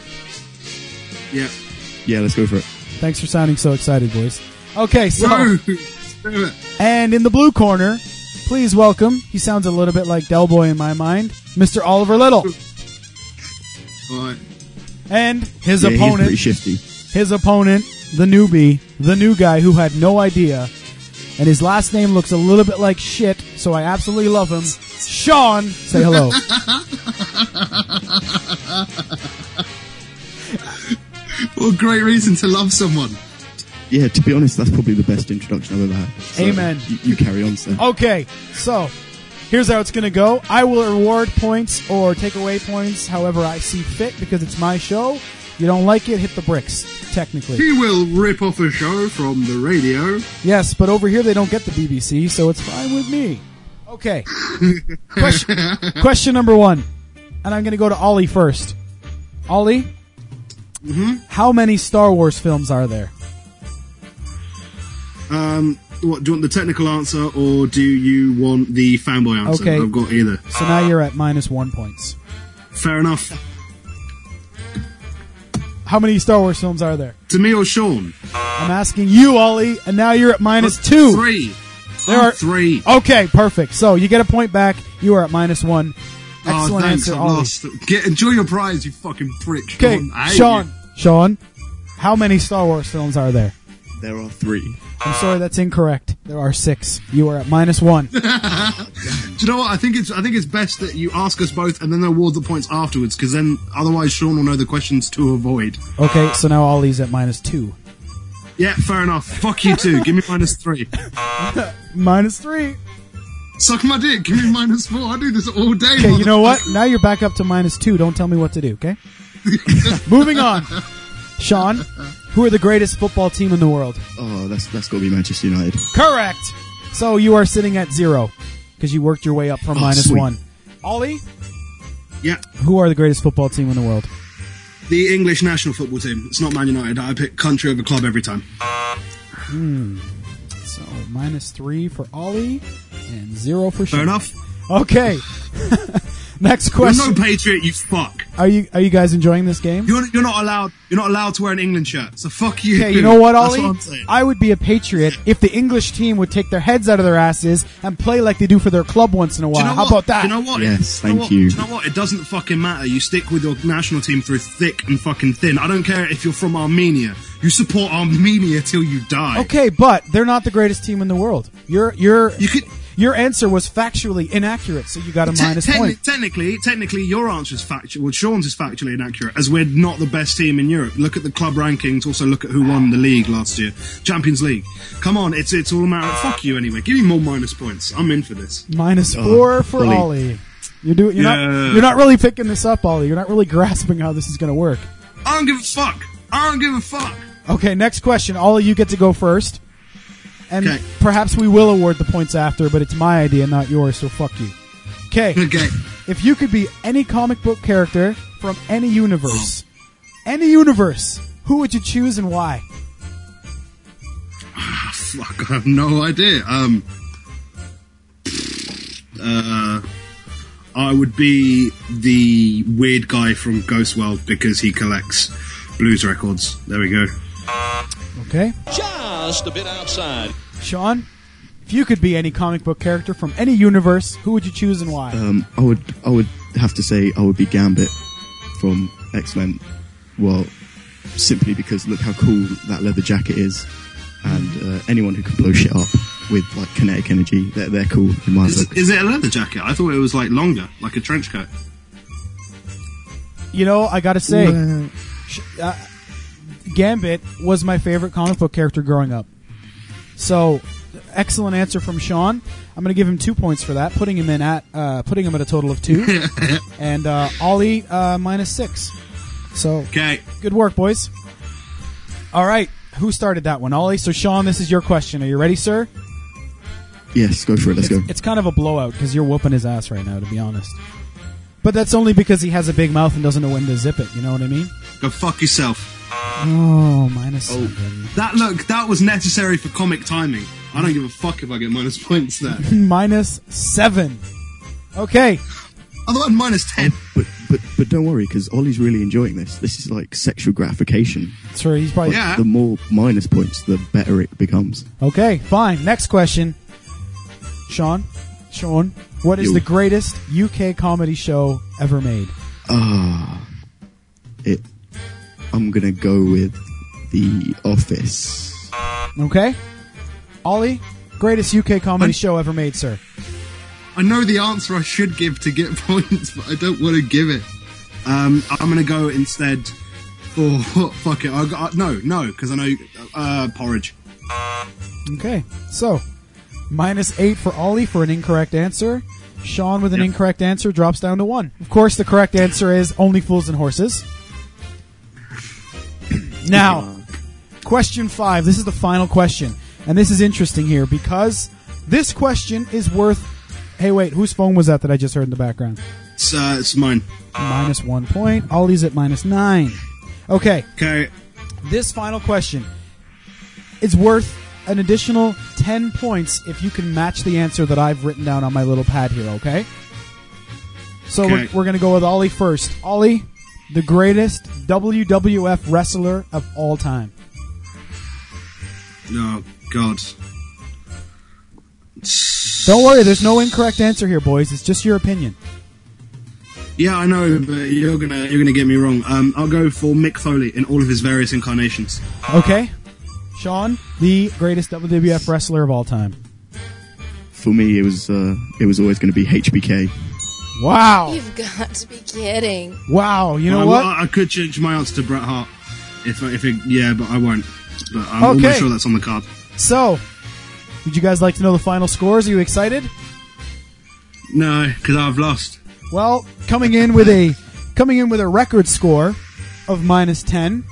Yeah, let's go for it. Thanks for sounding so excited, boys. Okay, so... And in the blue corner, please welcome, he sounds a little bit like Del Boy in my mind, Mr. Oliver Little. Right. And his opponent... He's pretty shifty. His opponent, the newbie, the new guy who had no idea, and his last name looks a little bit like shit, so I absolutely love him. Sean, say hello. What a great reason to love someone. Yeah, to be honest, that's probably the best introduction I've ever had. So Amen. You carry on, sir. Okay, so here's how it's going to go. I will reward points or take away points however I see fit because it's my show. You don't like it, hit the bricks, technically. He will rip off a show from the radio. Yes, but over here they don't get the BBC, so it's fine with me. Okay. Question number 1. And I'm going to go to Ollie first. Ollie? Mm-hmm. How many Star Wars films are there? What, do you want the technical answer or do you want the fanboy answer? Okay. I've got either. So now you're at -1 points. Fair enough. How many Star Wars films are there? To me or Sean? I'm asking you, Ollie, and now you're at -2. 3. There are 3. Okay, perfect. So you get a point back. You are at -1. Excellent answer, I've Ollie. lost. Enjoy your prize, you fucking prick. Okay, Sean, how many Star Wars films are there? There are 3. I'm sorry, that's incorrect. There are 6. You are at -1. Do you know what? I think it's best that you ask us both and then award the points afterwards, because then otherwise Sean will know the questions to avoid. Okay, so now Ollie's at -2. Yeah, fair enough. Fuck you too. Give me -3. -3. Suck my dick. Give me -4. I do this all day. Okay, you know what? Now you're back up to -2. Don't tell me what to do, okay? Moving on. Sean, who are the greatest football team in the world? Oh, that's got to be Manchester United. Correct. So you are sitting at 0 because you worked your way up from minus sweet. 1. Ollie, Yeah. who are the greatest football team in the world? The English national football team. It's not Man United. I pick country over club every time. So minus 3 for Ollie and 0 for Sean. Fair enough. Okay. Next You're question. no patriot, you fuck. Are you guys enjoying this game? You're not allowed to wear an England shirt. So fuck you. Okay, you know what, Ollie? That's what I'm saying. I would be a patriot if the English team would take their heads out of their asses and play like they do for their club once in a Do while. you know How what? about that? Do you know what? Yes, Do you know thank what? you. Do you know what? It doesn't fucking matter. You stick with your national team through thick and fucking thin. I don't care if you're from Armenia. You support Armenia till you die. Okay, but they're not the greatest team in the world. You could. Your answer was factually inaccurate, so you got a minus point. Technically, your answer is factual. Well, Sean's is factually inaccurate, as we're not the best team in Europe. Look at the club rankings. Also, look at who won the league last year, Champions League. Come on, it's all a matter of fuck you anyway. Give me more minus points. I'm in for this. Minus 4 for Ollie. Ollie. You're not really picking this up, Ollie. You're not really grasping how this is going to work. I don't give a fuck. I don't give a fuck. Okay, next question. Ollie, you get to go first. And Okay. perhaps we will award the points after, but it's my idea, not yours, so fuck you. Okay. Okay. If you could be any comic book character from any universe, who would you choose and why? Fuck, I have no idea. I would be the weird guy from Ghost World because he collects blues records. There we go. Okay. Just a bit outside. Sean, if you could be any comic book character from any universe, who would you choose and why? I would have to say I would be Gambit from X-Men. Well, simply because look how cool that leather jacket is, and anyone who can blow shit up with like kinetic energy, they're cool in my book. Is it a leather jacket? I thought it was like longer, like a trench coat. You know, I gotta say, Gambit was my favorite comic book character growing up. So, excellent answer from Sean. I'm going to give him 2 points for that, putting him at a total of 2, and Ollie minus 6. So, Okay. good work, boys. All right, who started that one, Ollie? So, Sean, this is your question. Are you ready, sir? Yes, go for it. Let's go. It's kind of a blowout because you're whooping his ass right now, to be honest. But that's only because he has a big mouth and doesn't know when to zip it. You know what I mean? Go fuck yourself. Oh, minus 7. That was necessary for comic timing. I don't give a fuck if I get minus points there. Minus 7. Okay. Otherwise, minus 10. But don't worry, because Ollie's really enjoying this. This is like sexual gratification. So he's probably... Yeah. The more minus points, the better it becomes. Okay, fine. Next question. Sean, what is Yo. the greatest UK comedy show ever made? I'm gonna go with The Office. Okay. Ollie, greatest UK comedy show ever made, sir. I know the answer I should give to get points, but I don't want to give it. I'm going to go instead for... Fuck it. No, because I know... Porridge. Okay, so minus 8 for Ollie for an incorrect answer. Sean with an incorrect answer drops down to 1. Of course, the correct answer is Only Fools and Horses. Now, question 5. This is the final question. And this is interesting here because this question is worth... Hey, wait, whose phone was that I just heard in the background? It's mine. Minus 1 point. Ollie's at minus 9. Okay, Okay. this final question is worth an additional 10 points if you can match the answer that I've written down on my little pad here, okay? So Okay. we're going to go with Ollie first. Ollie, the greatest WWF wrestler of all time. Oh, God. Don't worry, there's no incorrect answer here, boys. It's just your opinion. Yeah, I know, but you're gonna get me wrong. I'll go for Mick Foley in all of his various incarnations. Okay? Sean, the greatest WWF wrestler of all time. For me, it was always going to be HBK. Wow. You've got to be kidding. Wow, you know Well, what? I could change my answer to Bret Hart. But I won't. But I'm Okay. almost sure that's on the card. So, would you guys like to know the final scores? Are you excited? No, because I've lost. Well, coming in with a record score of minus 10,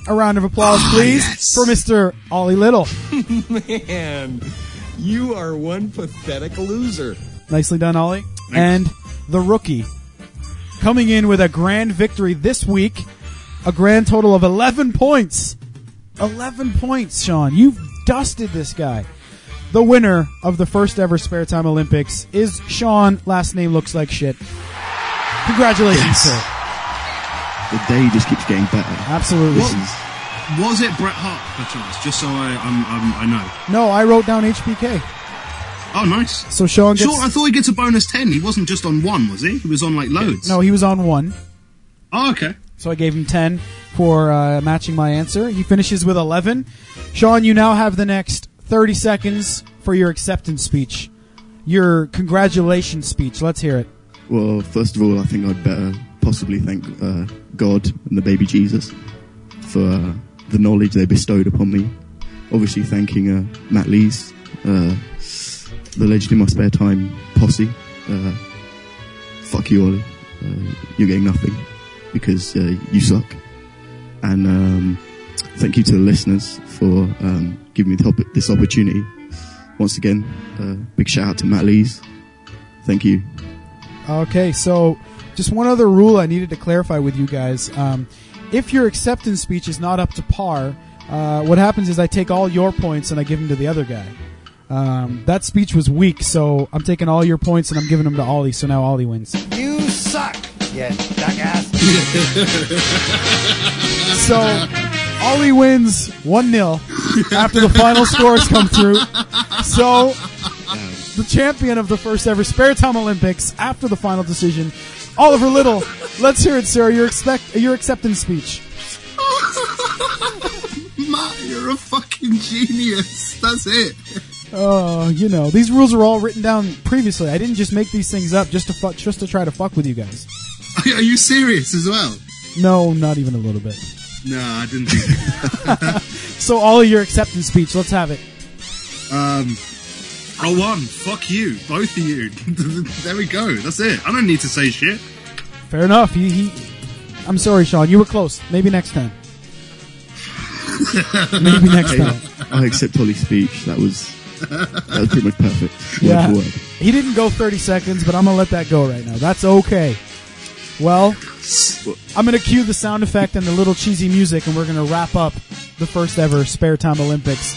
A round of applause, please, yes. for Mr. Ollie Little. Man, you are one pathetic loser. Nicely done, Ollie. And the rookie, coming in with a grand victory this week, a grand total of 11 points. 11 points, Sean. You've dusted this guy. The winner of the first ever Spare Time Olympics is Sean. Last name looks like shit. Congratulations, sir. The day just keeps getting better. Absolutely. Was it Bret Hart, perchance? Just so I know. No, I wrote down HBK. Oh, nice. So Sean gets... Sure, I thought he gets a bonus 10. He wasn't just on one, was he? He was on, like, loads. No, he was on 1. Oh, okay. So I gave him 10 for matching my answer. He finishes with 11. Sean, you now have the next 30 seconds for your acceptance speech. Your congratulations speech. Let's hear it. Well, first of all, I think I'd better possibly thank God and the baby Jesus for the knowledge they bestowed upon me. Obviously thanking Matt Lees, the Legend in My Spare Time posse. Fuck you, Ollie. You're getting nothing because you suck. And thank you to the listeners for giving me this opportunity. Once again, big shout out to Matt Lees. Thank you. Okay, so just one other rule I needed to clarify with you guys. If your acceptance speech is not up to par, what happens is I take all your points and I give them to the other guy. That speech was weak, so I'm taking all your points and I'm giving them to Ollie, so now Ollie wins. You suck, you jackass. So, Ollie wins 1-0 after the final scores come through. So, the champion of the first ever Spare Time Olympics after the final decision, Oliver Little. Let's hear it, sir. Your acceptance speech. Matt, you're a fucking genius. That's it. Oh, you know, these rules are all written down previously. I didn't just make these things up just to try to fuck with you guys. Are you serious as well? No, not even a little bit. No, I didn't think that. So, Ollie, your acceptance speech. Let's have it. I won. Fuck you. Both of you. There we go. That's it. I don't need to say shit. Fair enough. I'm sorry, Sean. You were close. Maybe next time. Maybe next time. I accept Ollie's speech. That was pretty much perfect. Word Yeah. for word. He didn't go 30 seconds, but I'm going to let that go right now. That's okay. Well, I'm going to cue the sound effect and the little cheesy music, and we're going to wrap up the first ever Spare Time Olympics.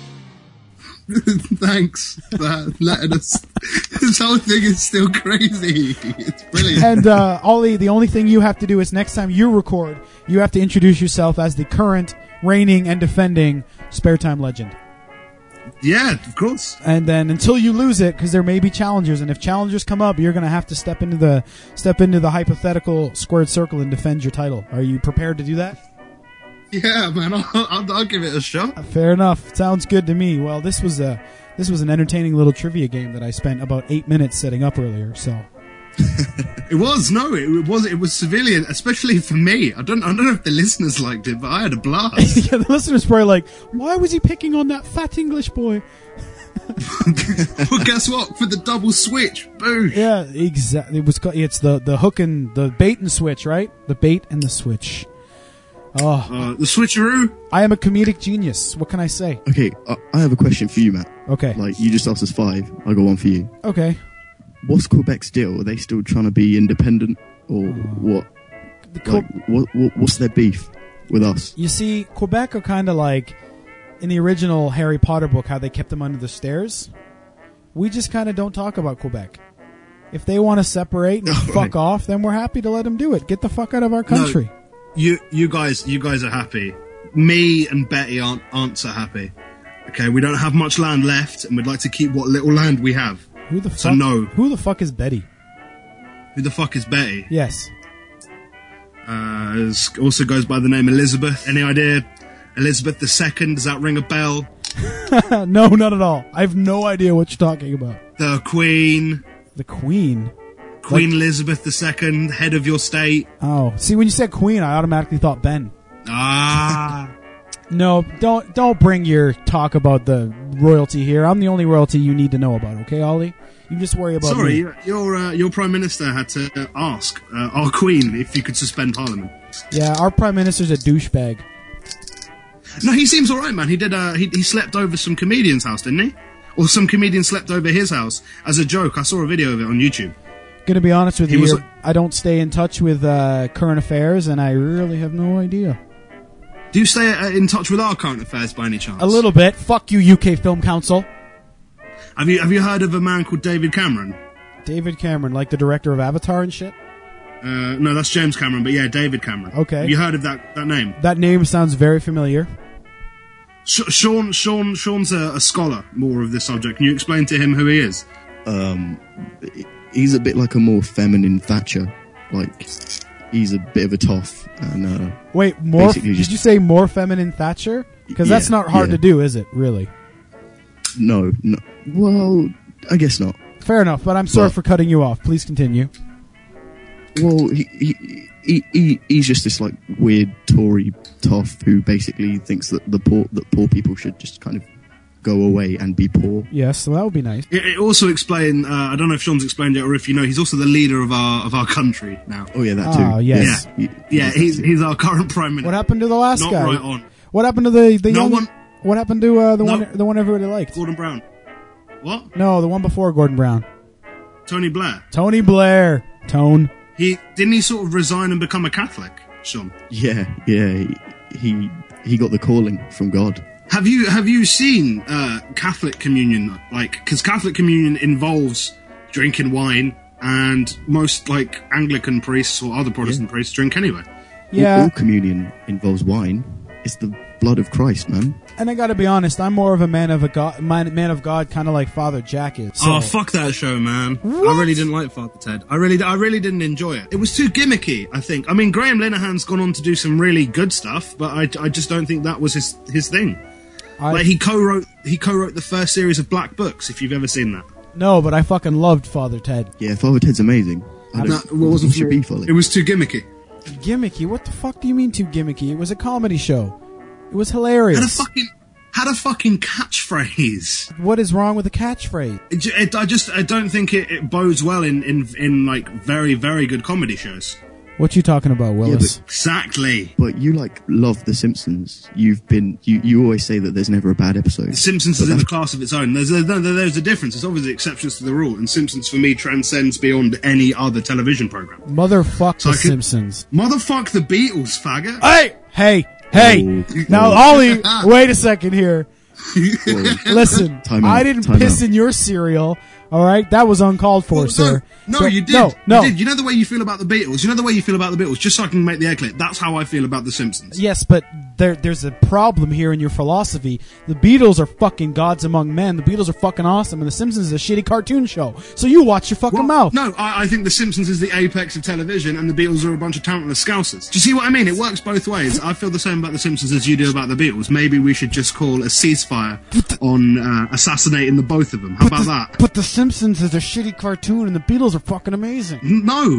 Thanks for letting us. This whole thing is still crazy. It's brilliant. And, Ollie, the only thing you have to do is next time you record, you have to introduce yourself as the current, reigning, and defending Spare Time legend. Yeah, of course. And then until you lose it, because there may be challengers, and if challengers come up, you're going to have to step into the hypothetical squared circle and defend your title. Are you prepared to do that? Yeah, man, I'll give it a shot. Fair enough. Sounds good to me. Well, this was an entertaining little trivia game that I spent about 8 minutes setting up earlier. So It was severely, especially for me. I don't know if the listeners liked it, but I had a blast. yeah, the listeners probably like, why was he picking on that fat English boy? Well, guess what? For the double switch, boo. Yeah, exactly. It's the hook and the bait and switch, right? The bait and the switch. Oh, the switcheroo. I am a comedic genius. What can I say? Okay, I have a question for you, Matt. Okay. Like, you just asked us 5. I got one for you. Okay. What's Quebec's deal? Are they still trying to be independent, or what? What's their beef with us? You see, Quebec are kind of like in the original Harry Potter book, how they kept them under the stairs. We just kind of don't talk about Quebec. If they want to separate and fuck off, then we're happy to let them do it. Get the fuck out of our country. No. You guys are happy. Me and Betty aren't so happy. Okay, we don't have much land left, and we'd like to keep what little land we have. Who the fuck? So no. Who the fuck is Betty? Who the fuck is Betty? Yes. Also goes by the name Elizabeth. Any idea? Elizabeth II. Does that ring a bell? No, not at all. I have no idea what you're talking about. The Queen. The Queen. Queen Elizabeth II, head of your state. Oh, see, when you said Queen, I automatically thought Ben. Ah. No, don't bring your talk about the royalty here. I'm the only royalty you need to know about, okay, Ollie? You just worry about me. Sorry, your Prime Minister had to ask our Queen if you could suspend Parliament. Yeah, our Prime Minister's a douchebag. No, he seems all right, man. He did. He slept over some comedian's house, didn't he? Or some comedian slept over his house as a joke. I saw a video of it on YouTube. Gonna be honest with He you, was- I don't stay in touch with current affairs, and I really have no idea. Do you stay in touch with our current affairs by any chance? A little bit. Fuck you, UK Film Council. Have you heard of a man called David Cameron? David Cameron, like the director of Avatar and shit? No, that's James Cameron, but yeah, David Cameron. Okay. Have you heard of that name? That name sounds very familiar. Sean's a scholar more of this subject. Can you explain to him who he is? He's a bit like a more feminine Thatcher. Like, he's a bit of a toff. And Wait, more? basically Did just- you say more feminine Thatcher? Because that's Yeah, not hard yeah. to do, is it? Really? No. Well, I guess not. Fair enough, but I'm sorry But- for cutting you off. Please continue. Well, he's just this like weird Tory toff who basically thinks that poor people should just kind of go away and be poor. Yes, so that would be nice. It also explained. I don't know if Sean's explained it or if you know. He's also the leader of our country now. Oh yeah, that too. Oh, yes. Yeah, he's our current prime minister. What happened to the last Not guy? right on. What happened to the No young? one- What happened to the one everybody liked? Gordon Brown. What? No, the one before Gordon Brown. Tony Blair. Tony Blair. Tone. He sort of resign and become a Catholic, Sean. Yeah. He got the calling from God. Have you seen Catholic communion? Like, because Catholic communion involves drinking wine, and most like Anglican priests or other Protestant priests drink anyway. Yeah. All communion involves wine. It's the blood of Christ, man. And I got to be honest, I'm more of a man of God, kind of like Father Jack is. So. Oh, fuck that show, man. I really didn't like Father Ted. I really didn't enjoy it. It was too gimmicky, I think. I mean, Graham Linehan's gone on to do some really good stuff, but I just don't think that was his thing. Like, he co-wrote the first series of Black Books, if you've ever seen that. No, but I fucking loved Father Ted. Yeah, Father Ted's amazing. It wasn't should be fully. It was too gimmicky. Gimmicky? What the fuck do you mean too gimmicky? It was a comedy show. It was hilarious. Had a fucking catchphrase. What is wrong with the catchphrase? I don't think it bodes well in like very, very good comedy shows. What you talking about, Willis? Exactly. But you love The Simpsons. You always say that there's never a bad episode. The Simpsons is in a class of its own. There's a difference. There's obviously exceptions to the rule, and Simpsons for me transcends beyond any other television program. Motherfuck the Simpsons. Motherfuck the Beatles, faggot. Hey! Oh, Now, Ollie, wait a second here. Whoa. Listen, Time out, I didn't time piss out. in your cereal. All right, that was uncalled for, sir. No, So- you did. No. You did. You know the way you feel about the Beatles. You know the way you feel about the Beatles. Just so I can make the egg clear. That's how I feel about the Simpsons. Yes, but there's a problem here in your philosophy. The Beatles are fucking gods among men. The Beatles are fucking awesome, and The Simpsons is a shitty cartoon show. So you watch your fucking mouth. No, I think the Simpsons is the apex of television, and the Beatles are a bunch of talentless scousers. Do you see what I mean? It works both ways. I feel the same about the Simpsons as you do about the Beatles. Maybe we should just call a ceasefire on assassinating the both of them. How about that? But The Simpsons is a shitty cartoon, and the Beatles are fucking amazing. No,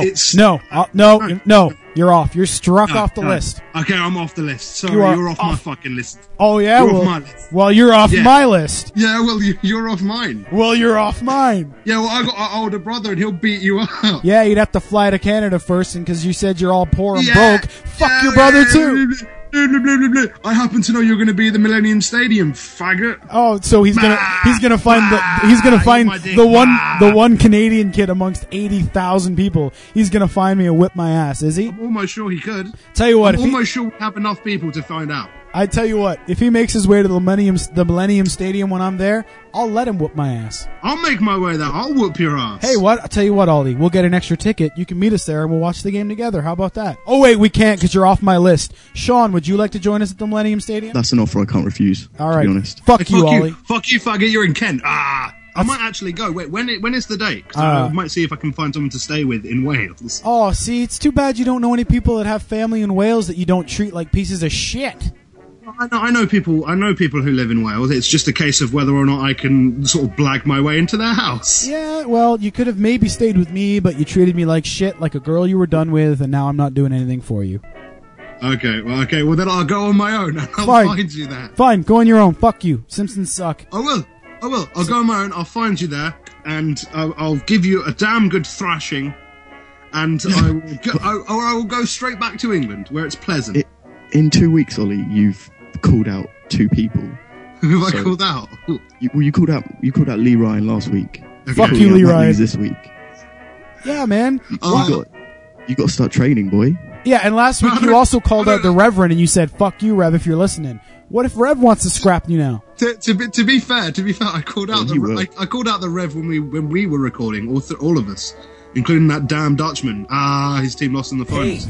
No. You're off. You're struck off the list. Okay, I'm off the list. Sorry, You are you're off my off. fucking list. Oh yeah, You're off my list. well, you're off Yeah. my list. Yeah, well, you're off mine. Well, you're off mine. Yeah, well, I got an older brother, and he'll beat you up. Yeah, you'd have to fly to Canada first, and because you said you're all poor and Yeah. broke, fuck your brother too. I happen to know you're going to be at the Millennium Stadium, faggot. Oh, so he's gonna find my dick. the one Canadian kid amongst 80,000 people. He's gonna find me and whip my ass, is he? I'm almost sure he could. Tell you what, I'm almost sure we have enough people to find out. I tell you what, if he makes his way to the Millennium Stadium when I'm there, I'll let him whoop my ass. I'll make my way there. I'll whoop your ass. Hey, what? I'll tell you what, Ollie. We'll get an extra ticket. You can meet us there and we'll watch the game together. How about that? Oh, wait, we can't because you're off my list. Sean, would you like to join us at the Millennium Stadium? That's an offer I can't refuse. All to right. be honest. Fuck you, Ollie. Fuck you, faggot. You're in Kent. I might actually go. Wait, when is the date? 'Cause I might see if I can find someone to stay with in Wales. Oh, see, it's too bad you don't know any people that have family in Wales that you don't treat like pieces of shit. I know people who live in Wales. It's just a case of whether or not I can sort of blag my way into their house. Yeah, well, you could have maybe stayed with me, but you treated me like shit, like a girl you were done with, and now I'm not doing anything for you. Okay, well then I'll go on my own and I'll Fine. find you there. Fine, go on your own. Fuck you. Simpsons suck. I will. I'll go on my own. I'll find you there, and I'll give you a damn good thrashing, and I will go straight back to England, where it's pleasant. In 2 weeks, Ollie, you've called out 2 people. Who have I called out? You called out Lee Ryan last week. Fuck you, Lee Ryan. This week. Yeah, man. You got to start training, boy. Yeah, and last week you also called out the Reverend and you said, "Fuck you, Rev, if you're listening." What if Rev wants to scrap you now? To be fair, I called out I called out the Rev when we were recording, all of us, including that damn Dutchman. His team lost in the finals.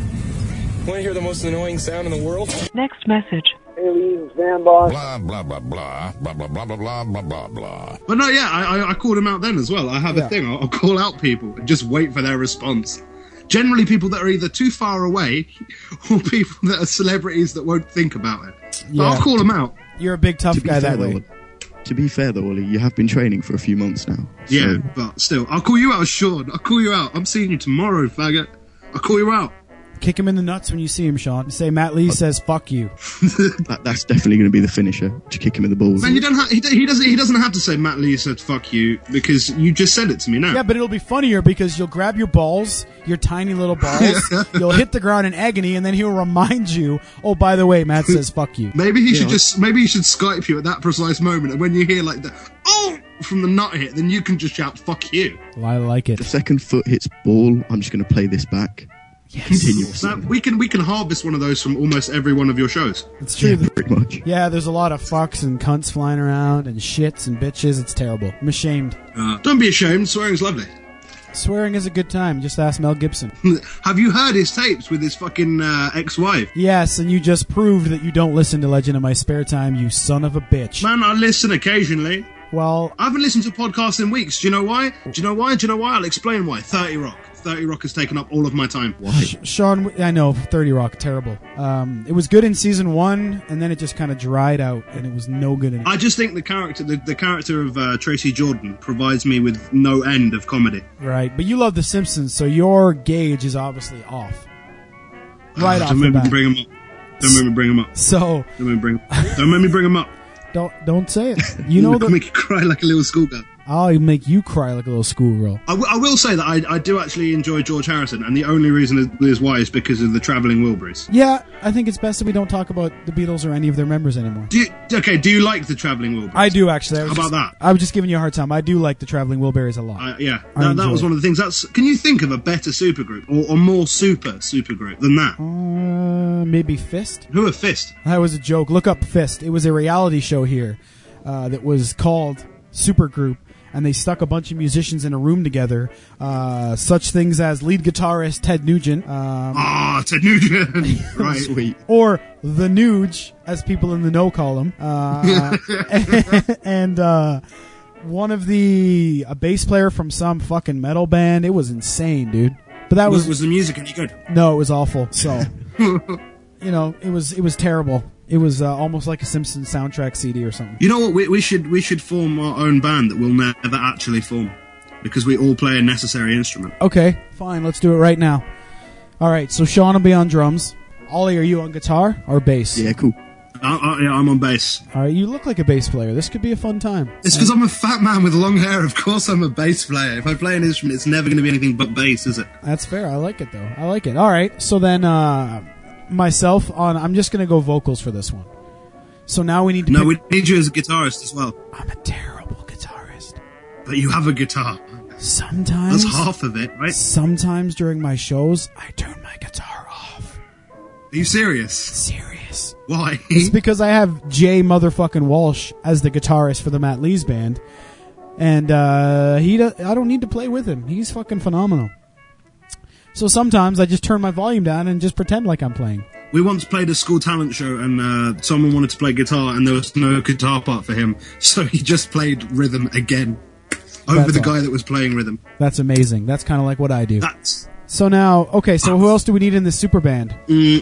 Want to hear the most annoying sound in the world? Next message. Aliens, standby. Blah, blah, blah, blah, blah, blah, blah, blah, blah, blah, blah. But no, yeah, I called him out then as well. I have a thing. I'll call out people and just wait for their response. Generally people that are either too far away or people that are celebrities that won't think about it. But I'll call them out. You're a big tough guy that way. To be fair though, Ollie, you have been training for a few months now. So. Yeah, but still, I'll call you out, Sean. I'll call you out. I'm seeing you tomorrow, faggot. I'll call you out. Kick him in the nuts when you see him, Sean. Say Matt Lee says "fuck you." That's definitely going to be the finisher. To kick him in the balls. Man, you don't have, he doesn't have to say Matt Lee said "fuck you" because you just said it to me now. Yeah, but it'll be funnier because you'll grab your balls, your tiny little balls, you'll hit the ground in agony, and then he'll remind you, "Oh, by the way, Matt says fuck you." Maybe he should Skype you at that precise moment, and when you hear like the "oh" from the nut hit, then you can just shout "fuck you." Well, I like it. The second foot hits ball, I'm just going to play this back. Yes. We can harvest one of those from almost every one of your shows. It's true. Yeah, pretty much. Yeah, there's a lot of fucks and cunts flying around and shits and bitches. It's terrible. I'm ashamed. Don't be ashamed. Swearing's lovely. Swearing is a good time. Just ask Mel Gibson. Have you heard his tapes with his fucking ex-wife? Yes, and you just proved that you don't listen to Legend of My Spare Time, you son of a bitch. Man, I listen occasionally. Well, I haven't listened to podcasts in weeks. Do you know why? I'll explain why. 30 Rock. 30 Rock has taken up all of my time. Why? Sean, I know, 30 Rock, terrible. It was good in season 1, and then it just kind of dried out, and it was no good anymore. I just think the character of Tracy Jordan provides me with no end of comedy. Right, but you love The Simpsons, so your gauge is obviously off. Right off the bat. Don't make me bring him up. So don't make me bring him up. Don't say it. You know that. Make you cry like a little schoolgirl. I'll make you cry like a little schoolgirl. I will say that I do actually enjoy George Harrison, and the only reason is why is because of the Traveling Wilburys. Yeah, I think it's best that we don't talk about the Beatles or any of their members anymore. Do you like the Traveling Wilburys? I do, actually. How about that? I was just giving you a hard time. I do like the Traveling Wilburys a lot. Yeah, that was one of the things. Can you think of a better supergroup or more supergroup than that? Maybe Fist? Who are Fist? That was a joke. Look up Fist. It was a reality show here that was called Supergroup. And they stuck a bunch of musicians in a room together. Such things as lead guitarist Ted Nugent. Ted Nugent. Right. Sweet. Or the Nuge, as people in the know call him. And one of a bass player from some fucking metal band. It was insane, dude. But that was the music any good? No, it was awful. So, it was terrible. It was almost like a Simpsons soundtrack CD or something. You know what? We should form our own band that we'll never actually form because we all play a necessary instrument. Okay, fine. Let's do it right now. All right. So Sean will be on drums. Ollie, are you on guitar or bass? Yeah, cool. Yeah, I'm on bass. All right. You look like a bass player. This could be a fun time. It's because I'm a fat man with long hair. Of course, I'm a bass player. If I play an instrument, it's never going to be anything but bass, is it? That's fair. I like it though. I like it. All right. So then. Myself I'm just gonna go vocals for this one. So now we need to we need you as a guitarist as well. I'm a terrible guitarist. But you have a guitar. Sometimes that's half of it, right? Sometimes during my shows I turn my guitar off. Are you serious? Serious. Why? It's because I have Jay motherfucking Walsh as the guitarist for the Matt Lee's band. And I don't need to play with him. He's fucking phenomenal. So sometimes I just turn my volume down and just pretend like I'm playing. We once played a school talent show and someone wanted to play guitar and there was no guitar part for him. So he just played rhythm again over the guy that was playing rhythm. That's amazing. That's kind of like what I do. So now, okay, so who else do we need in this super band? Who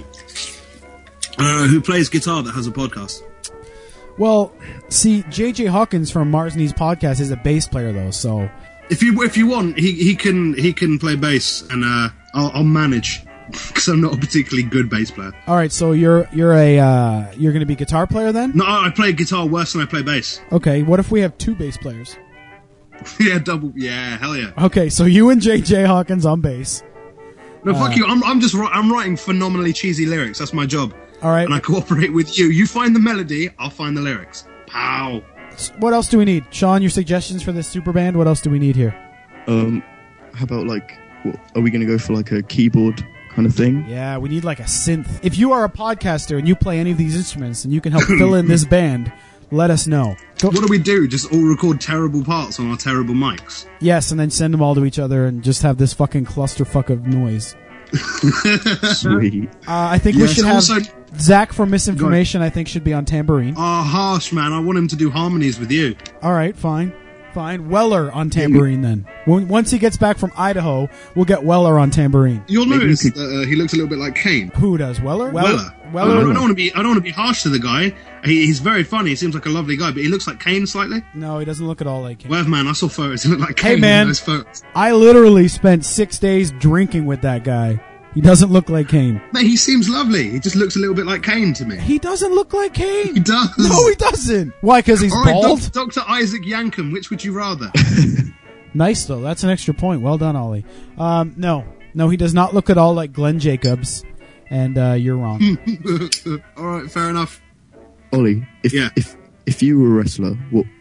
plays guitar that has a podcast? Well, see, J.J. Hawkins from Mars Needs Podcast is a bass player though, so... If you want, he can play bass and I'll manage because I'm not a particularly good bass player. All right, so you're going to be guitar player then? No, I play guitar worse than I play bass. Okay, what if we have two bass players? Yeah, hell yeah. Okay, so you and J.J. Hawkins on bass. No, fuck you. I'm writing phenomenally cheesy lyrics. That's my job. All right. And I cooperate with you. You find the melody, I'll find the lyrics. Pow. What else do we need? Sean, your suggestions for this super band? What else do we need here? How about are we going to go for like a keyboard kind of thing? Yeah, we need like a synth. If you are a podcaster and you play any of these instruments and you can help fill in this band, let us know. What do we do? Just all record terrible parts on our terrible mics? Yes, and then send them all to each other and just have this fucking clusterfuck of noise. Sweet. I think we should have Zach from Misinformation. I think should be on tambourine. Oh, harsh, man. I want him to do harmonies with you. All right, fine. Weller on tambourine then. Once he gets back from Idaho, we'll get Weller on tambourine. You'll notice that he looks a little bit like Kane. Who does? Weller? Weller. I don't want to be harsh to the guy. He's very funny. He seems like a lovely guy, but he looks like Kane slightly. No, he doesn't look at all like Kane. Well, man, I saw photos. He looked like Kane. Hey, man, in those photos. I literally spent 6 days drinking with that guy. He doesn't look like Kane. Mate, he seems lovely. He just looks a little bit like Kane to me. He doesn't look like Kane. He does. No, he doesn't. Why? Because he's bald? Dr. Isaac Yankem, which would you rather? Nice, though. That's an extra point. Well done, Ollie. No, he does not look at all like Glenn Jacobs, and you're wrong. All right, fair enough. Ollie, if you were a wrestler,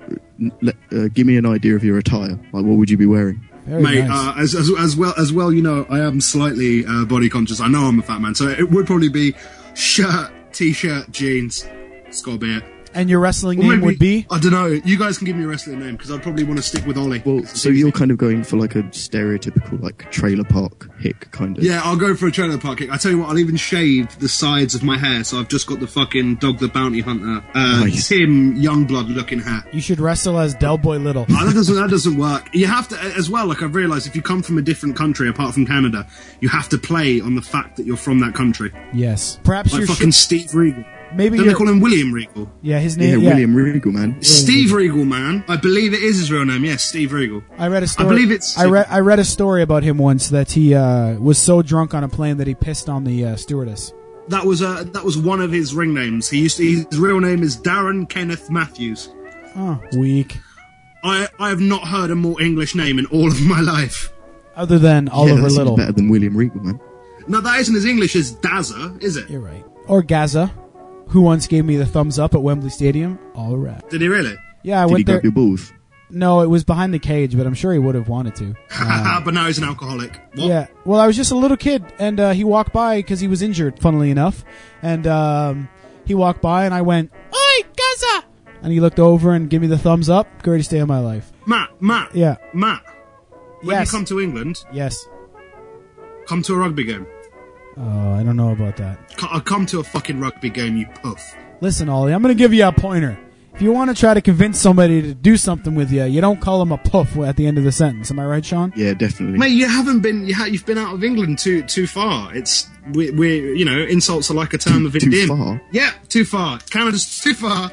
give me an idea of your attire. Like, what would you be wearing? Very Mate, nice. as well, you know, I am slightly body conscious. I know I'm a fat man, so it would probably be shirt, t-shirt, jeans. It's gotta be it. And your wrestling name would be? I don't know. You guys can give me a wrestling name, because I'd probably want to stick with Ollie. Well, so you're kind of going for like a stereotypical, like, trailer park hick kind of. Yeah, I'll go for a trailer park hick. I tell you what, I'll even shave the sides of my hair, so I've just got the fucking Dog the Bounty Hunter, Tim Youngblood looking hair. You should wrestle as Del Boy Little. That doesn't work. You have to, as well, like I've realised, if you come from a different country apart from Canada, you have to play on the fact that you're from that country. Yes. Perhaps like you're fucking Steve Regal. Maybe Don't they call him William Regal? Yeah, his name. Yeah, William Regal, man. Steve Regal, man. I believe it is his real name. Yes, Steve Regal. I read a story. I believe it's. I read a story about him once that he was so drunk on a plane that he pissed on the stewardess. That was one of his ring names. His real name is Darren Kenneth Matthews. Oh, weak. I have not heard a more English name in all of my life. Other than Oliver Little. Better than William Regal, man. No, that isn't as English as Dazza, is it? You're right. Or Gaza, who once gave me the thumbs up at Wembley Stadium. All right. Did he really? Yeah, I Did went he there. grab your balls? No, it was behind the cage, but I'm sure he would have wanted to. But now he's an alcoholic. What? Yeah. Well, I was just a little kid, and he walked by because he was injured, funnily enough. And he walked by, and I went, "Oi, Gaza!" And he looked over and gave me the thumbs up. Greatest day of my life. Matt. Yeah. Matt. When Yes. you come to England, Yes. come to a rugby game. Oh, I don't know about that. Come to a fucking rugby game, you puff. Listen, Ollie, I'm going to give you a pointer. If you want to try to convince somebody to do something with you, you don't call them a puff at the end of the sentence. Am I right, Sean? Yeah, definitely. Mate, you haven't been. You've been out of England too far. We're you know, insults are like a term of endearment. Too far? Yeah, too far. Canada's too far.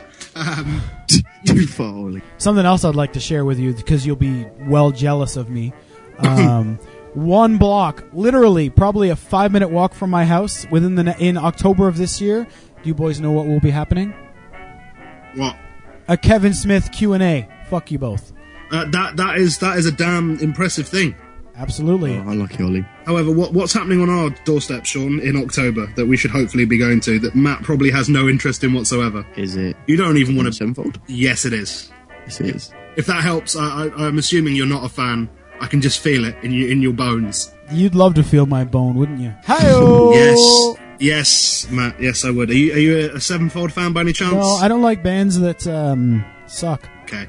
Too far, Ollie. Something else I'd like to share with you because you'll be well jealous of me. One block, literally, probably a 5-minute walk from my house in October of this year. Do you boys know what will be happening? What? A Kevin Smith Q&A. Fuck you both. That is a damn impressive thing. Absolutely. Oh, I like you, Ollie. However, what's happening on our doorstep, Sean, in October that we should hopefully be going to that Matt probably has no interest in whatsoever? Is it? You don't even want to. Sevenfold? Yes, it is. Yes, it is. If that helps, I'm assuming you're not a fan. I can just feel it in your bones. You'd love to feel my bone, wouldn't you? Hi-oh! Yes, Matt. Yes, I would. Are you a Sevenfold fan by any chance? No, I don't like bands that suck. Okay.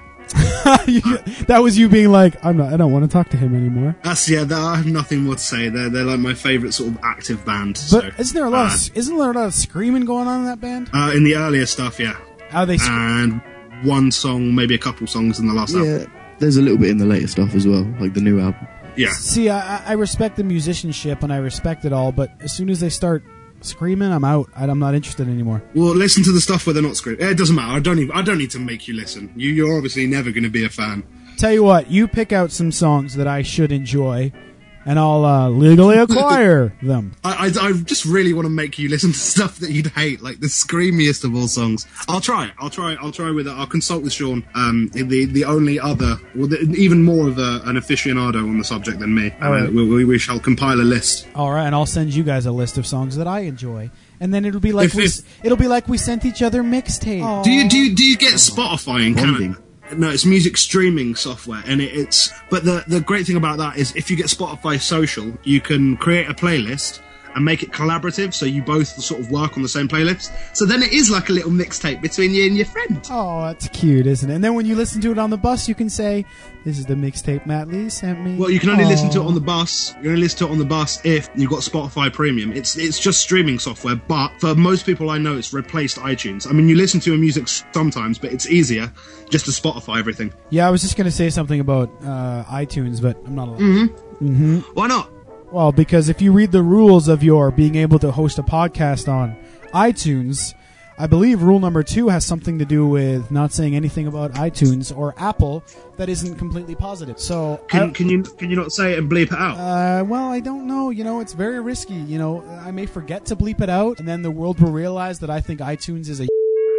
That was you being like, I don't want to talk to him anymore. I have nothing more to say. They're like my favourite sort of active band. But so, isn't there a lot of screaming going on in that band? In the earlier stuff, yeah. How they and one song, maybe a couple songs in the last album. Yeah, there's a little bit in the later stuff as well, like the new album. Yeah. See, I respect the musicianship and I respect it all, but as soon as they start screaming, I'm out. I'm not interested anymore. Well, listen to the stuff where they're not screaming. It doesn't matter. I don't need to make you listen. You're obviously never going to be a fan. Tell you what, you pick out some songs that I should enjoy, and I'll legally acquire them. I just really want to make you listen to stuff that you'd hate, like the screamiest of all songs. I'll try with it. I'll consult with Sean, the only other, even more of an aficionado on the subject than me. All right. We shall compile a list. All right, and I'll send you guys a list of songs that I enjoy. and then it'll be like we sent each other mixtape. Do you get Spotify in Canada? No, it's music streaming software, and but the great thing about that is if you get Spotify Social, you can create a playlist and make it collaborative, so you both sort of work on the same playlist. So then it is like a little mixtape between you and your friend. Oh, that's cute, isn't it? And then when you listen to it on the bus, you can say, "This is the mixtape Matt Lee sent me." Well, you can only listen to it on the bus. You can only listen to it on the bus if you've got Spotify Premium. It's just streaming software, but for most people I know, it's replaced iTunes. I mean, you listen to your music sometimes, but it's easier just to Spotify everything. Yeah, I was just going to say something about iTunes, but I'm not allowed. Why not? Well, because if you read the rules of your being able to host a podcast on iTunes, I believe rule number 2 has something to do with not saying anything about iTunes or Apple that isn't completely positive. So can you not say it and bleep it out? Well, I don't know. You know, it's very risky. You know, I may forget to bleep it out, and then the world will realize that I think iTunes is a.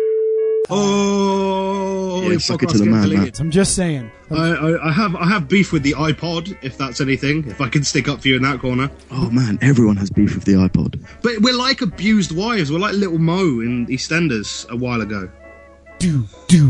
Oh, yeah, fuck it to the man, man. I'm just saying. I have beef with the iPod, if that's anything. If I can stick up for you in that corner. Oh man, everyone has beef with the iPod. But we're like abused wives. We're like little Mo in EastEnders a while ago. Do.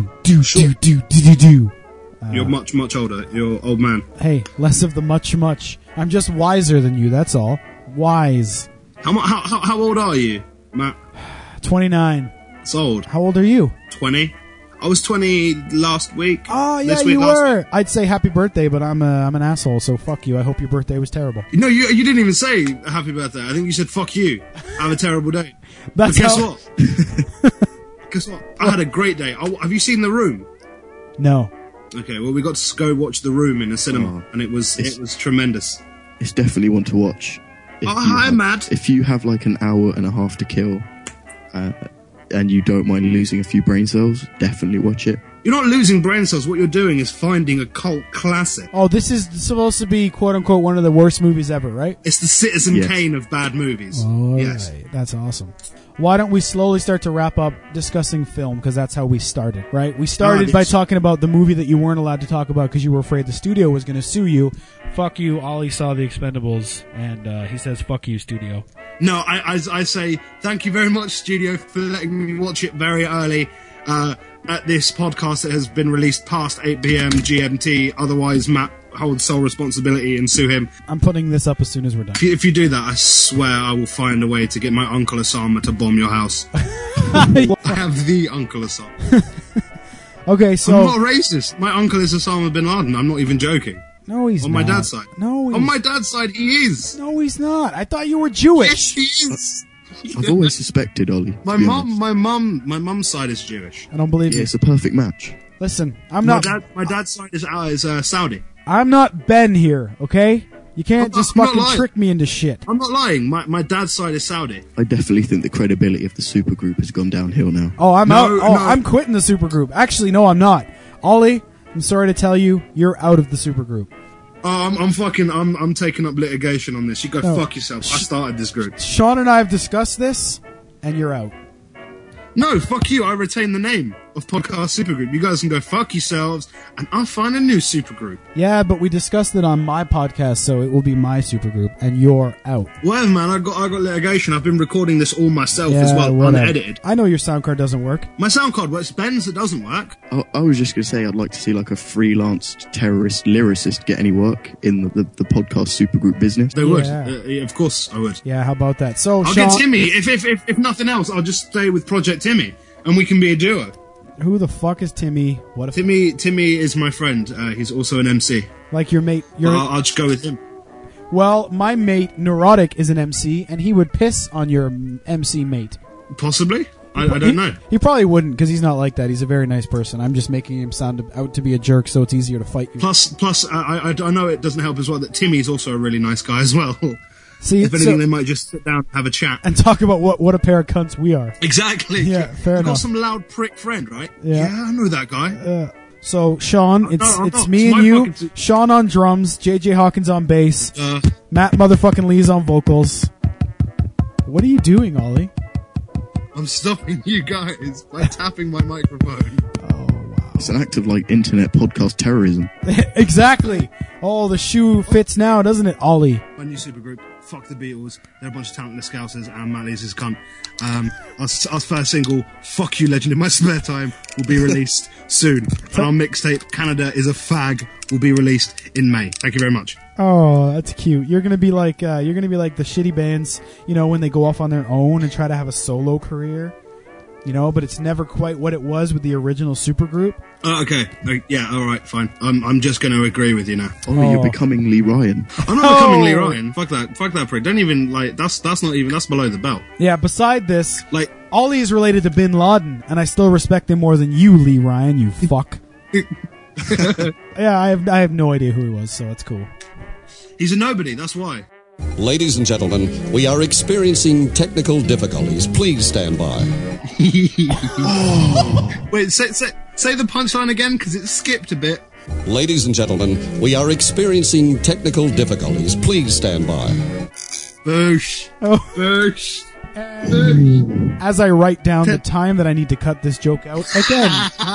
You're much older. You're old man. Hey, less of the much. I'm just wiser than you. That's all. Wise. How old are you, Matt? 29. It's old. How old are you? 20. I was 20 last week. Oh, yeah, you were. I'd say happy birthday, but I'm an asshole, so fuck you. I hope your birthday was terrible. No, you didn't even say happy birthday. I think you said fuck you. Have a terrible day. That's but guess what? Guess what? I had a great day. Have you seen The Room? No. Okay, well, we got to go watch The Room in a cinema, and it was tremendous. It's definitely one to watch. Hi, Matt. If you have like an hour and a half to kill, and you don't mind losing a few brain cells, definitely watch it. You're not losing brain cells. What you're doing is finding a cult classic. Oh, this is supposed to be, quote-unquote, one of the worst movies ever, right? It's the Citizen Kane of bad movies. Oh, yes. Right. That's awesome. Why don't we slowly start to wrap up discussing film, because that's how we started, right? We started by talking about the movie that you weren't allowed to talk about because you were afraid the studio was going to sue you. Fuck you, Ollie saw The Expendables, and he says, fuck you, studio. No, I say, thank you very much, studio, for letting me watch it very early at this podcast that has been released past 8 p.m. GMT. Otherwise, Matt holds sole responsibility and sue him. I'm putting this up as soon as we're done. If you do that, I swear I will find a way to get my Uncle Osama to bomb your house. I have the Uncle Osama. Okay, so... I'm not racist. My uncle is Osama bin Laden. I'm not even joking. No, he's on not. On my dad's side. No, on my dad's side, he is. No, he's not. I thought you were Jewish. Yes, he is. I've always suspected, Ollie. My mum's side is Jewish. I don't believe you. It's a perfect match. Listen, I'm not... My dad's side is Saudi. I'm not Ben here, okay? You can't just fucking trick me into shit. I'm not lying. My dad's side is Saudi. I definitely think the credibility of the supergroup has gone downhill now. Oh, I'm out. Oh, I'm quitting the supergroup. Actually, no, I'm not. Ollie, I'm sorry to tell you, you're out of the supergroup. I'm taking up litigation on this. You go fuck yourself. I started this group. Sean and I have discussed this, and you're out. No, fuck you. I retain the name of Podcast Supergroup. You guys can go fuck yourselves, and I'll find a new supergroup. Yeah, but we discussed it on my podcast, so it will be my supergroup, and you're out. Well, man, I got litigation. I've been recording this all myself as well, unedited. I know your sound card doesn't work. My sound card works. Ben's it doesn't work. I was just going to say I'd like to see like a freelance terrorist lyricist get any work in the podcast supergroup business. They would. Of course I would. Yeah, how about that? So I'll get Timmy. If nothing else, I'll just stay with Project Timmy, and we can be a duo. Who the fuck is Timmy? What if Timmy is my friend. He's also an MC. Like your mate. I'll just go with him. Well, my mate Neurotic is an MC, and he would piss on your MC mate. Possibly. I don't know. He probably wouldn't, because he's not like that. He's a very nice person. I'm just making him sound out to be a jerk, so it's easier to fight you. Plus, I know it doesn't help as well that Timmy's also a really nice guy as well. See, if anything, they might just sit down, have a chat, and talk about what a pair of cunts we are. Exactly. Yeah, fair enough. Got some loud prick friend, right? Yeah, I know that guy. So Sean, it's me and you. Sean on drums, JJ Hawkins on bass, Matt motherfucking Lee's on vocals. What are you doing, Ollie? I'm stopping you guys by tapping my microphone. Oh wow! It's an act of like internet podcast terrorism. Exactly. Oh, the shoe fits now, doesn't it, Ollie? My new supergroup. fuck the Beatles, they're a bunch of talentless scousers, and Matt Lees is a cunt. Our first single, Fuck You Legend in My Spare Time, will be released soon. And our mixtape, Canada is a Fag, will be released in May. Thank you very much. Oh, that's cute. You're gonna be like the shitty bands, you know, when they go off on their own and try to have a solo career, you know, but it's never quite what it was with the original supergroup. Okay. Yeah, alright, fine. I'm just going to agree with you now. Oh, you're becoming Lee Ryan. I'm not becoming Lee Ryan. Fuck that prick. Don't even, like, that's not even, that's below the belt. Yeah, beside this, like, Ollie is related to Bin Laden, and I still respect him more than you, Lee Ryan, you fuck. Yeah, I have no idea who he was, so it's cool. He's a nobody, that's why. Ladies and gentlemen, we are experiencing technical difficulties. Please stand by. Wait, say the punchline again, because it skipped a bit. Ladies and gentlemen, we are experiencing technical difficulties. Please stand by. Boosh. Oh. Boosh. As I write down the time that I need to cut this joke out again.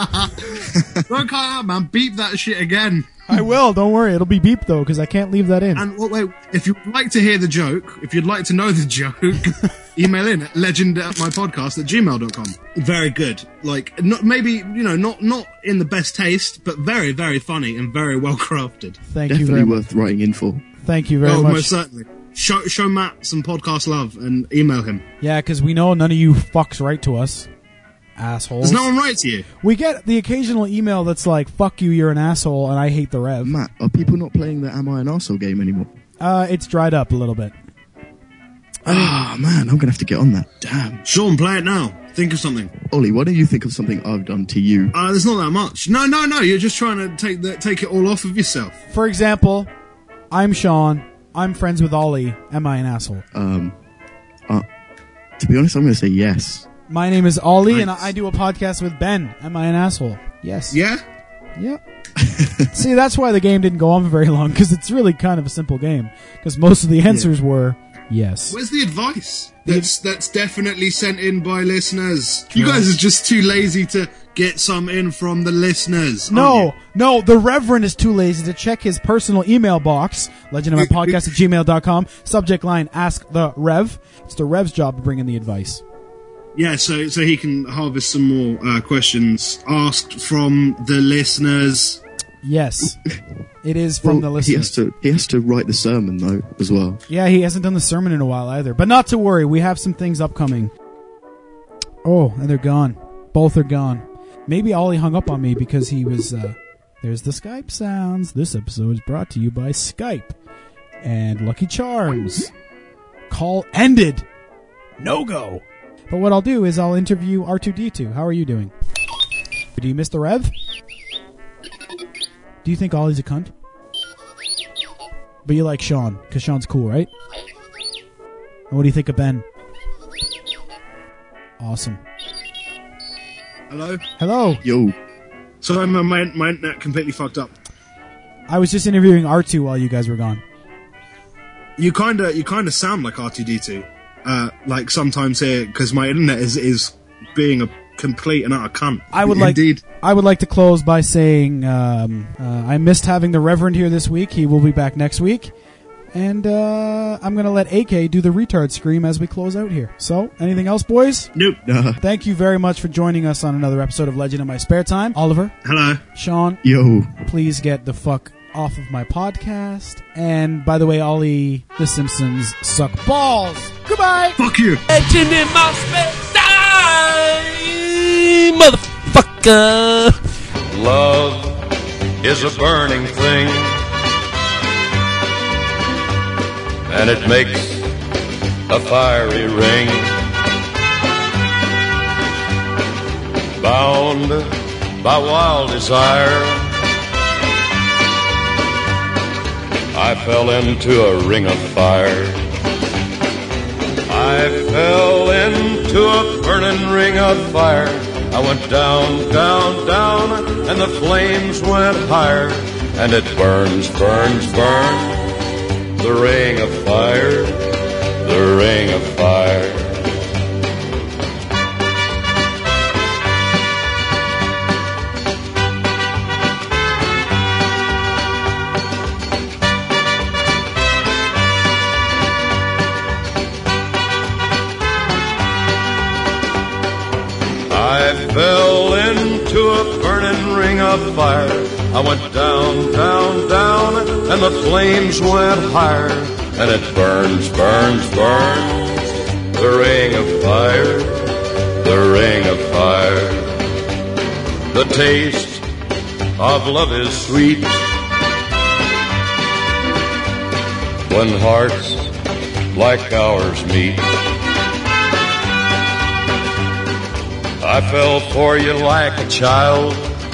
Don't cut out, man. Beep that shit again. I will, don't worry. It'll be beeped, though, because I can't leave that in. And wait, if you'd like to hear the joke, if you'd like to know the joke, email in at legend@mypodcast@gmail.com. Very good. Like, not in the best taste, but very, very funny and very well crafted. Thank you very much. Definitely worth writing in for. Thank you very much. Most certainly. Show Matt some podcast love and email him. Yeah, because we know none of you fucks write to us. Assholes. Does no one write to you? We get the occasional email that's like, fuck you, you're an asshole, and I hate the Rev. Matt, are people not playing the Am I an Arsehole game anymore? It's dried up a little bit. Man, I'm going to have to get on that. Damn. Sean, play it now. Think of something. Ollie, why don't you think of something I've done to you? There's not that much. No. You're just trying to take it all off of yourself. For example, I'm Sean. I'm friends with Ollie. Am I an asshole? To be honest, I'm going to say yes. My name is Ollie, and I do a podcast with Ben. Am I an asshole? Yes. Yeah? Yep. See, that's why the game didn't go on for very long, because it's really kind of a simple game. Because most of the answers were yes. Where's the advice? That's definitely sent in by listeners. You guys are just too lazy to get some in from the listeners. No, the Reverend is too lazy to check his personal email box, legendofmypodcast@gmail.com, subject line, ask the Rev. It's the Rev's job to bring in the advice. Yeah, so he can harvest some more questions asked from the listeners. Yes, it is from the listeners. He has to write the sermon, though, as well. Yeah, he hasn't done the sermon in a while either. But not to worry, we have some things upcoming. Oh, and they're gone. Both are gone. Maybe Ollie hung up on me because he was... there's the Skype sounds. This episode is brought to you by Skype and Lucky Charms. Call ended. No go. But what I'll do is I'll interview R2-D2. How are you doing? Do you miss the Rev? Do you think Ollie's a cunt? But you like Sean, because Sean's cool, right? And what do you think of Ben? Awesome. Hello? Hello. Yo. Sorry, my internet completely fucked up. I was just interviewing R2 while you guys were gone. You kind of sound like R2-D2. Like sometimes here, because my internet is being a complete and utter cunt. I would like to close by saying I missed having the Reverend here this week. He will be back next week. And I'm going to let AK do the retard scream as we close out here. So, anything else, boys? Nope. Thank you very much for joining us on another episode of Legend in My Spare Time. Oliver. Hello. Sean. Yo. Please get the fuck off of my podcast. And, by the way, Ollie, The Simpsons suck balls. Goodbye. Fuck you. Legend in My Spare Time, motherfucker. Love is a burning thing, and it makes a fiery ring. Bound by wild desire, I fell into a ring of fire. I fell into a burning ring of fire. I went down, down, down, and the flames went higher. And it burns, burns, burns. The ring of fire, the ring of fire. I went down, down, down, and the flames went higher, and it burns, burns, burns, the ring of fire, the ring of fire. The taste of love is sweet when hearts like ours meet. I fell for you like a child.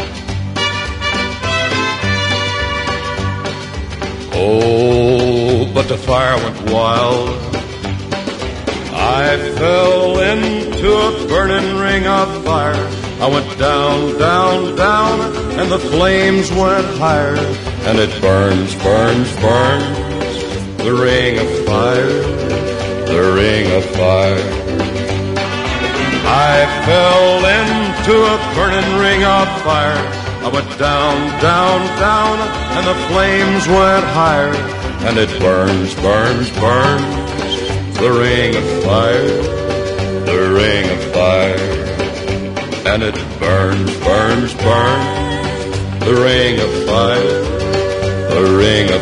Oh, but the fire went wild. I fell into a burning ring of fire. I went down, down, down, and the flames went higher, and it burns, burns, burns, the ring of fire, the ring of fire. I fell into a burning ring of fire. I went down, down, down, and the flames went higher, and it burns, burns, burns, the ring of fire, the ring of fire. And it burns, burns, burns, the ring of fire, the ring of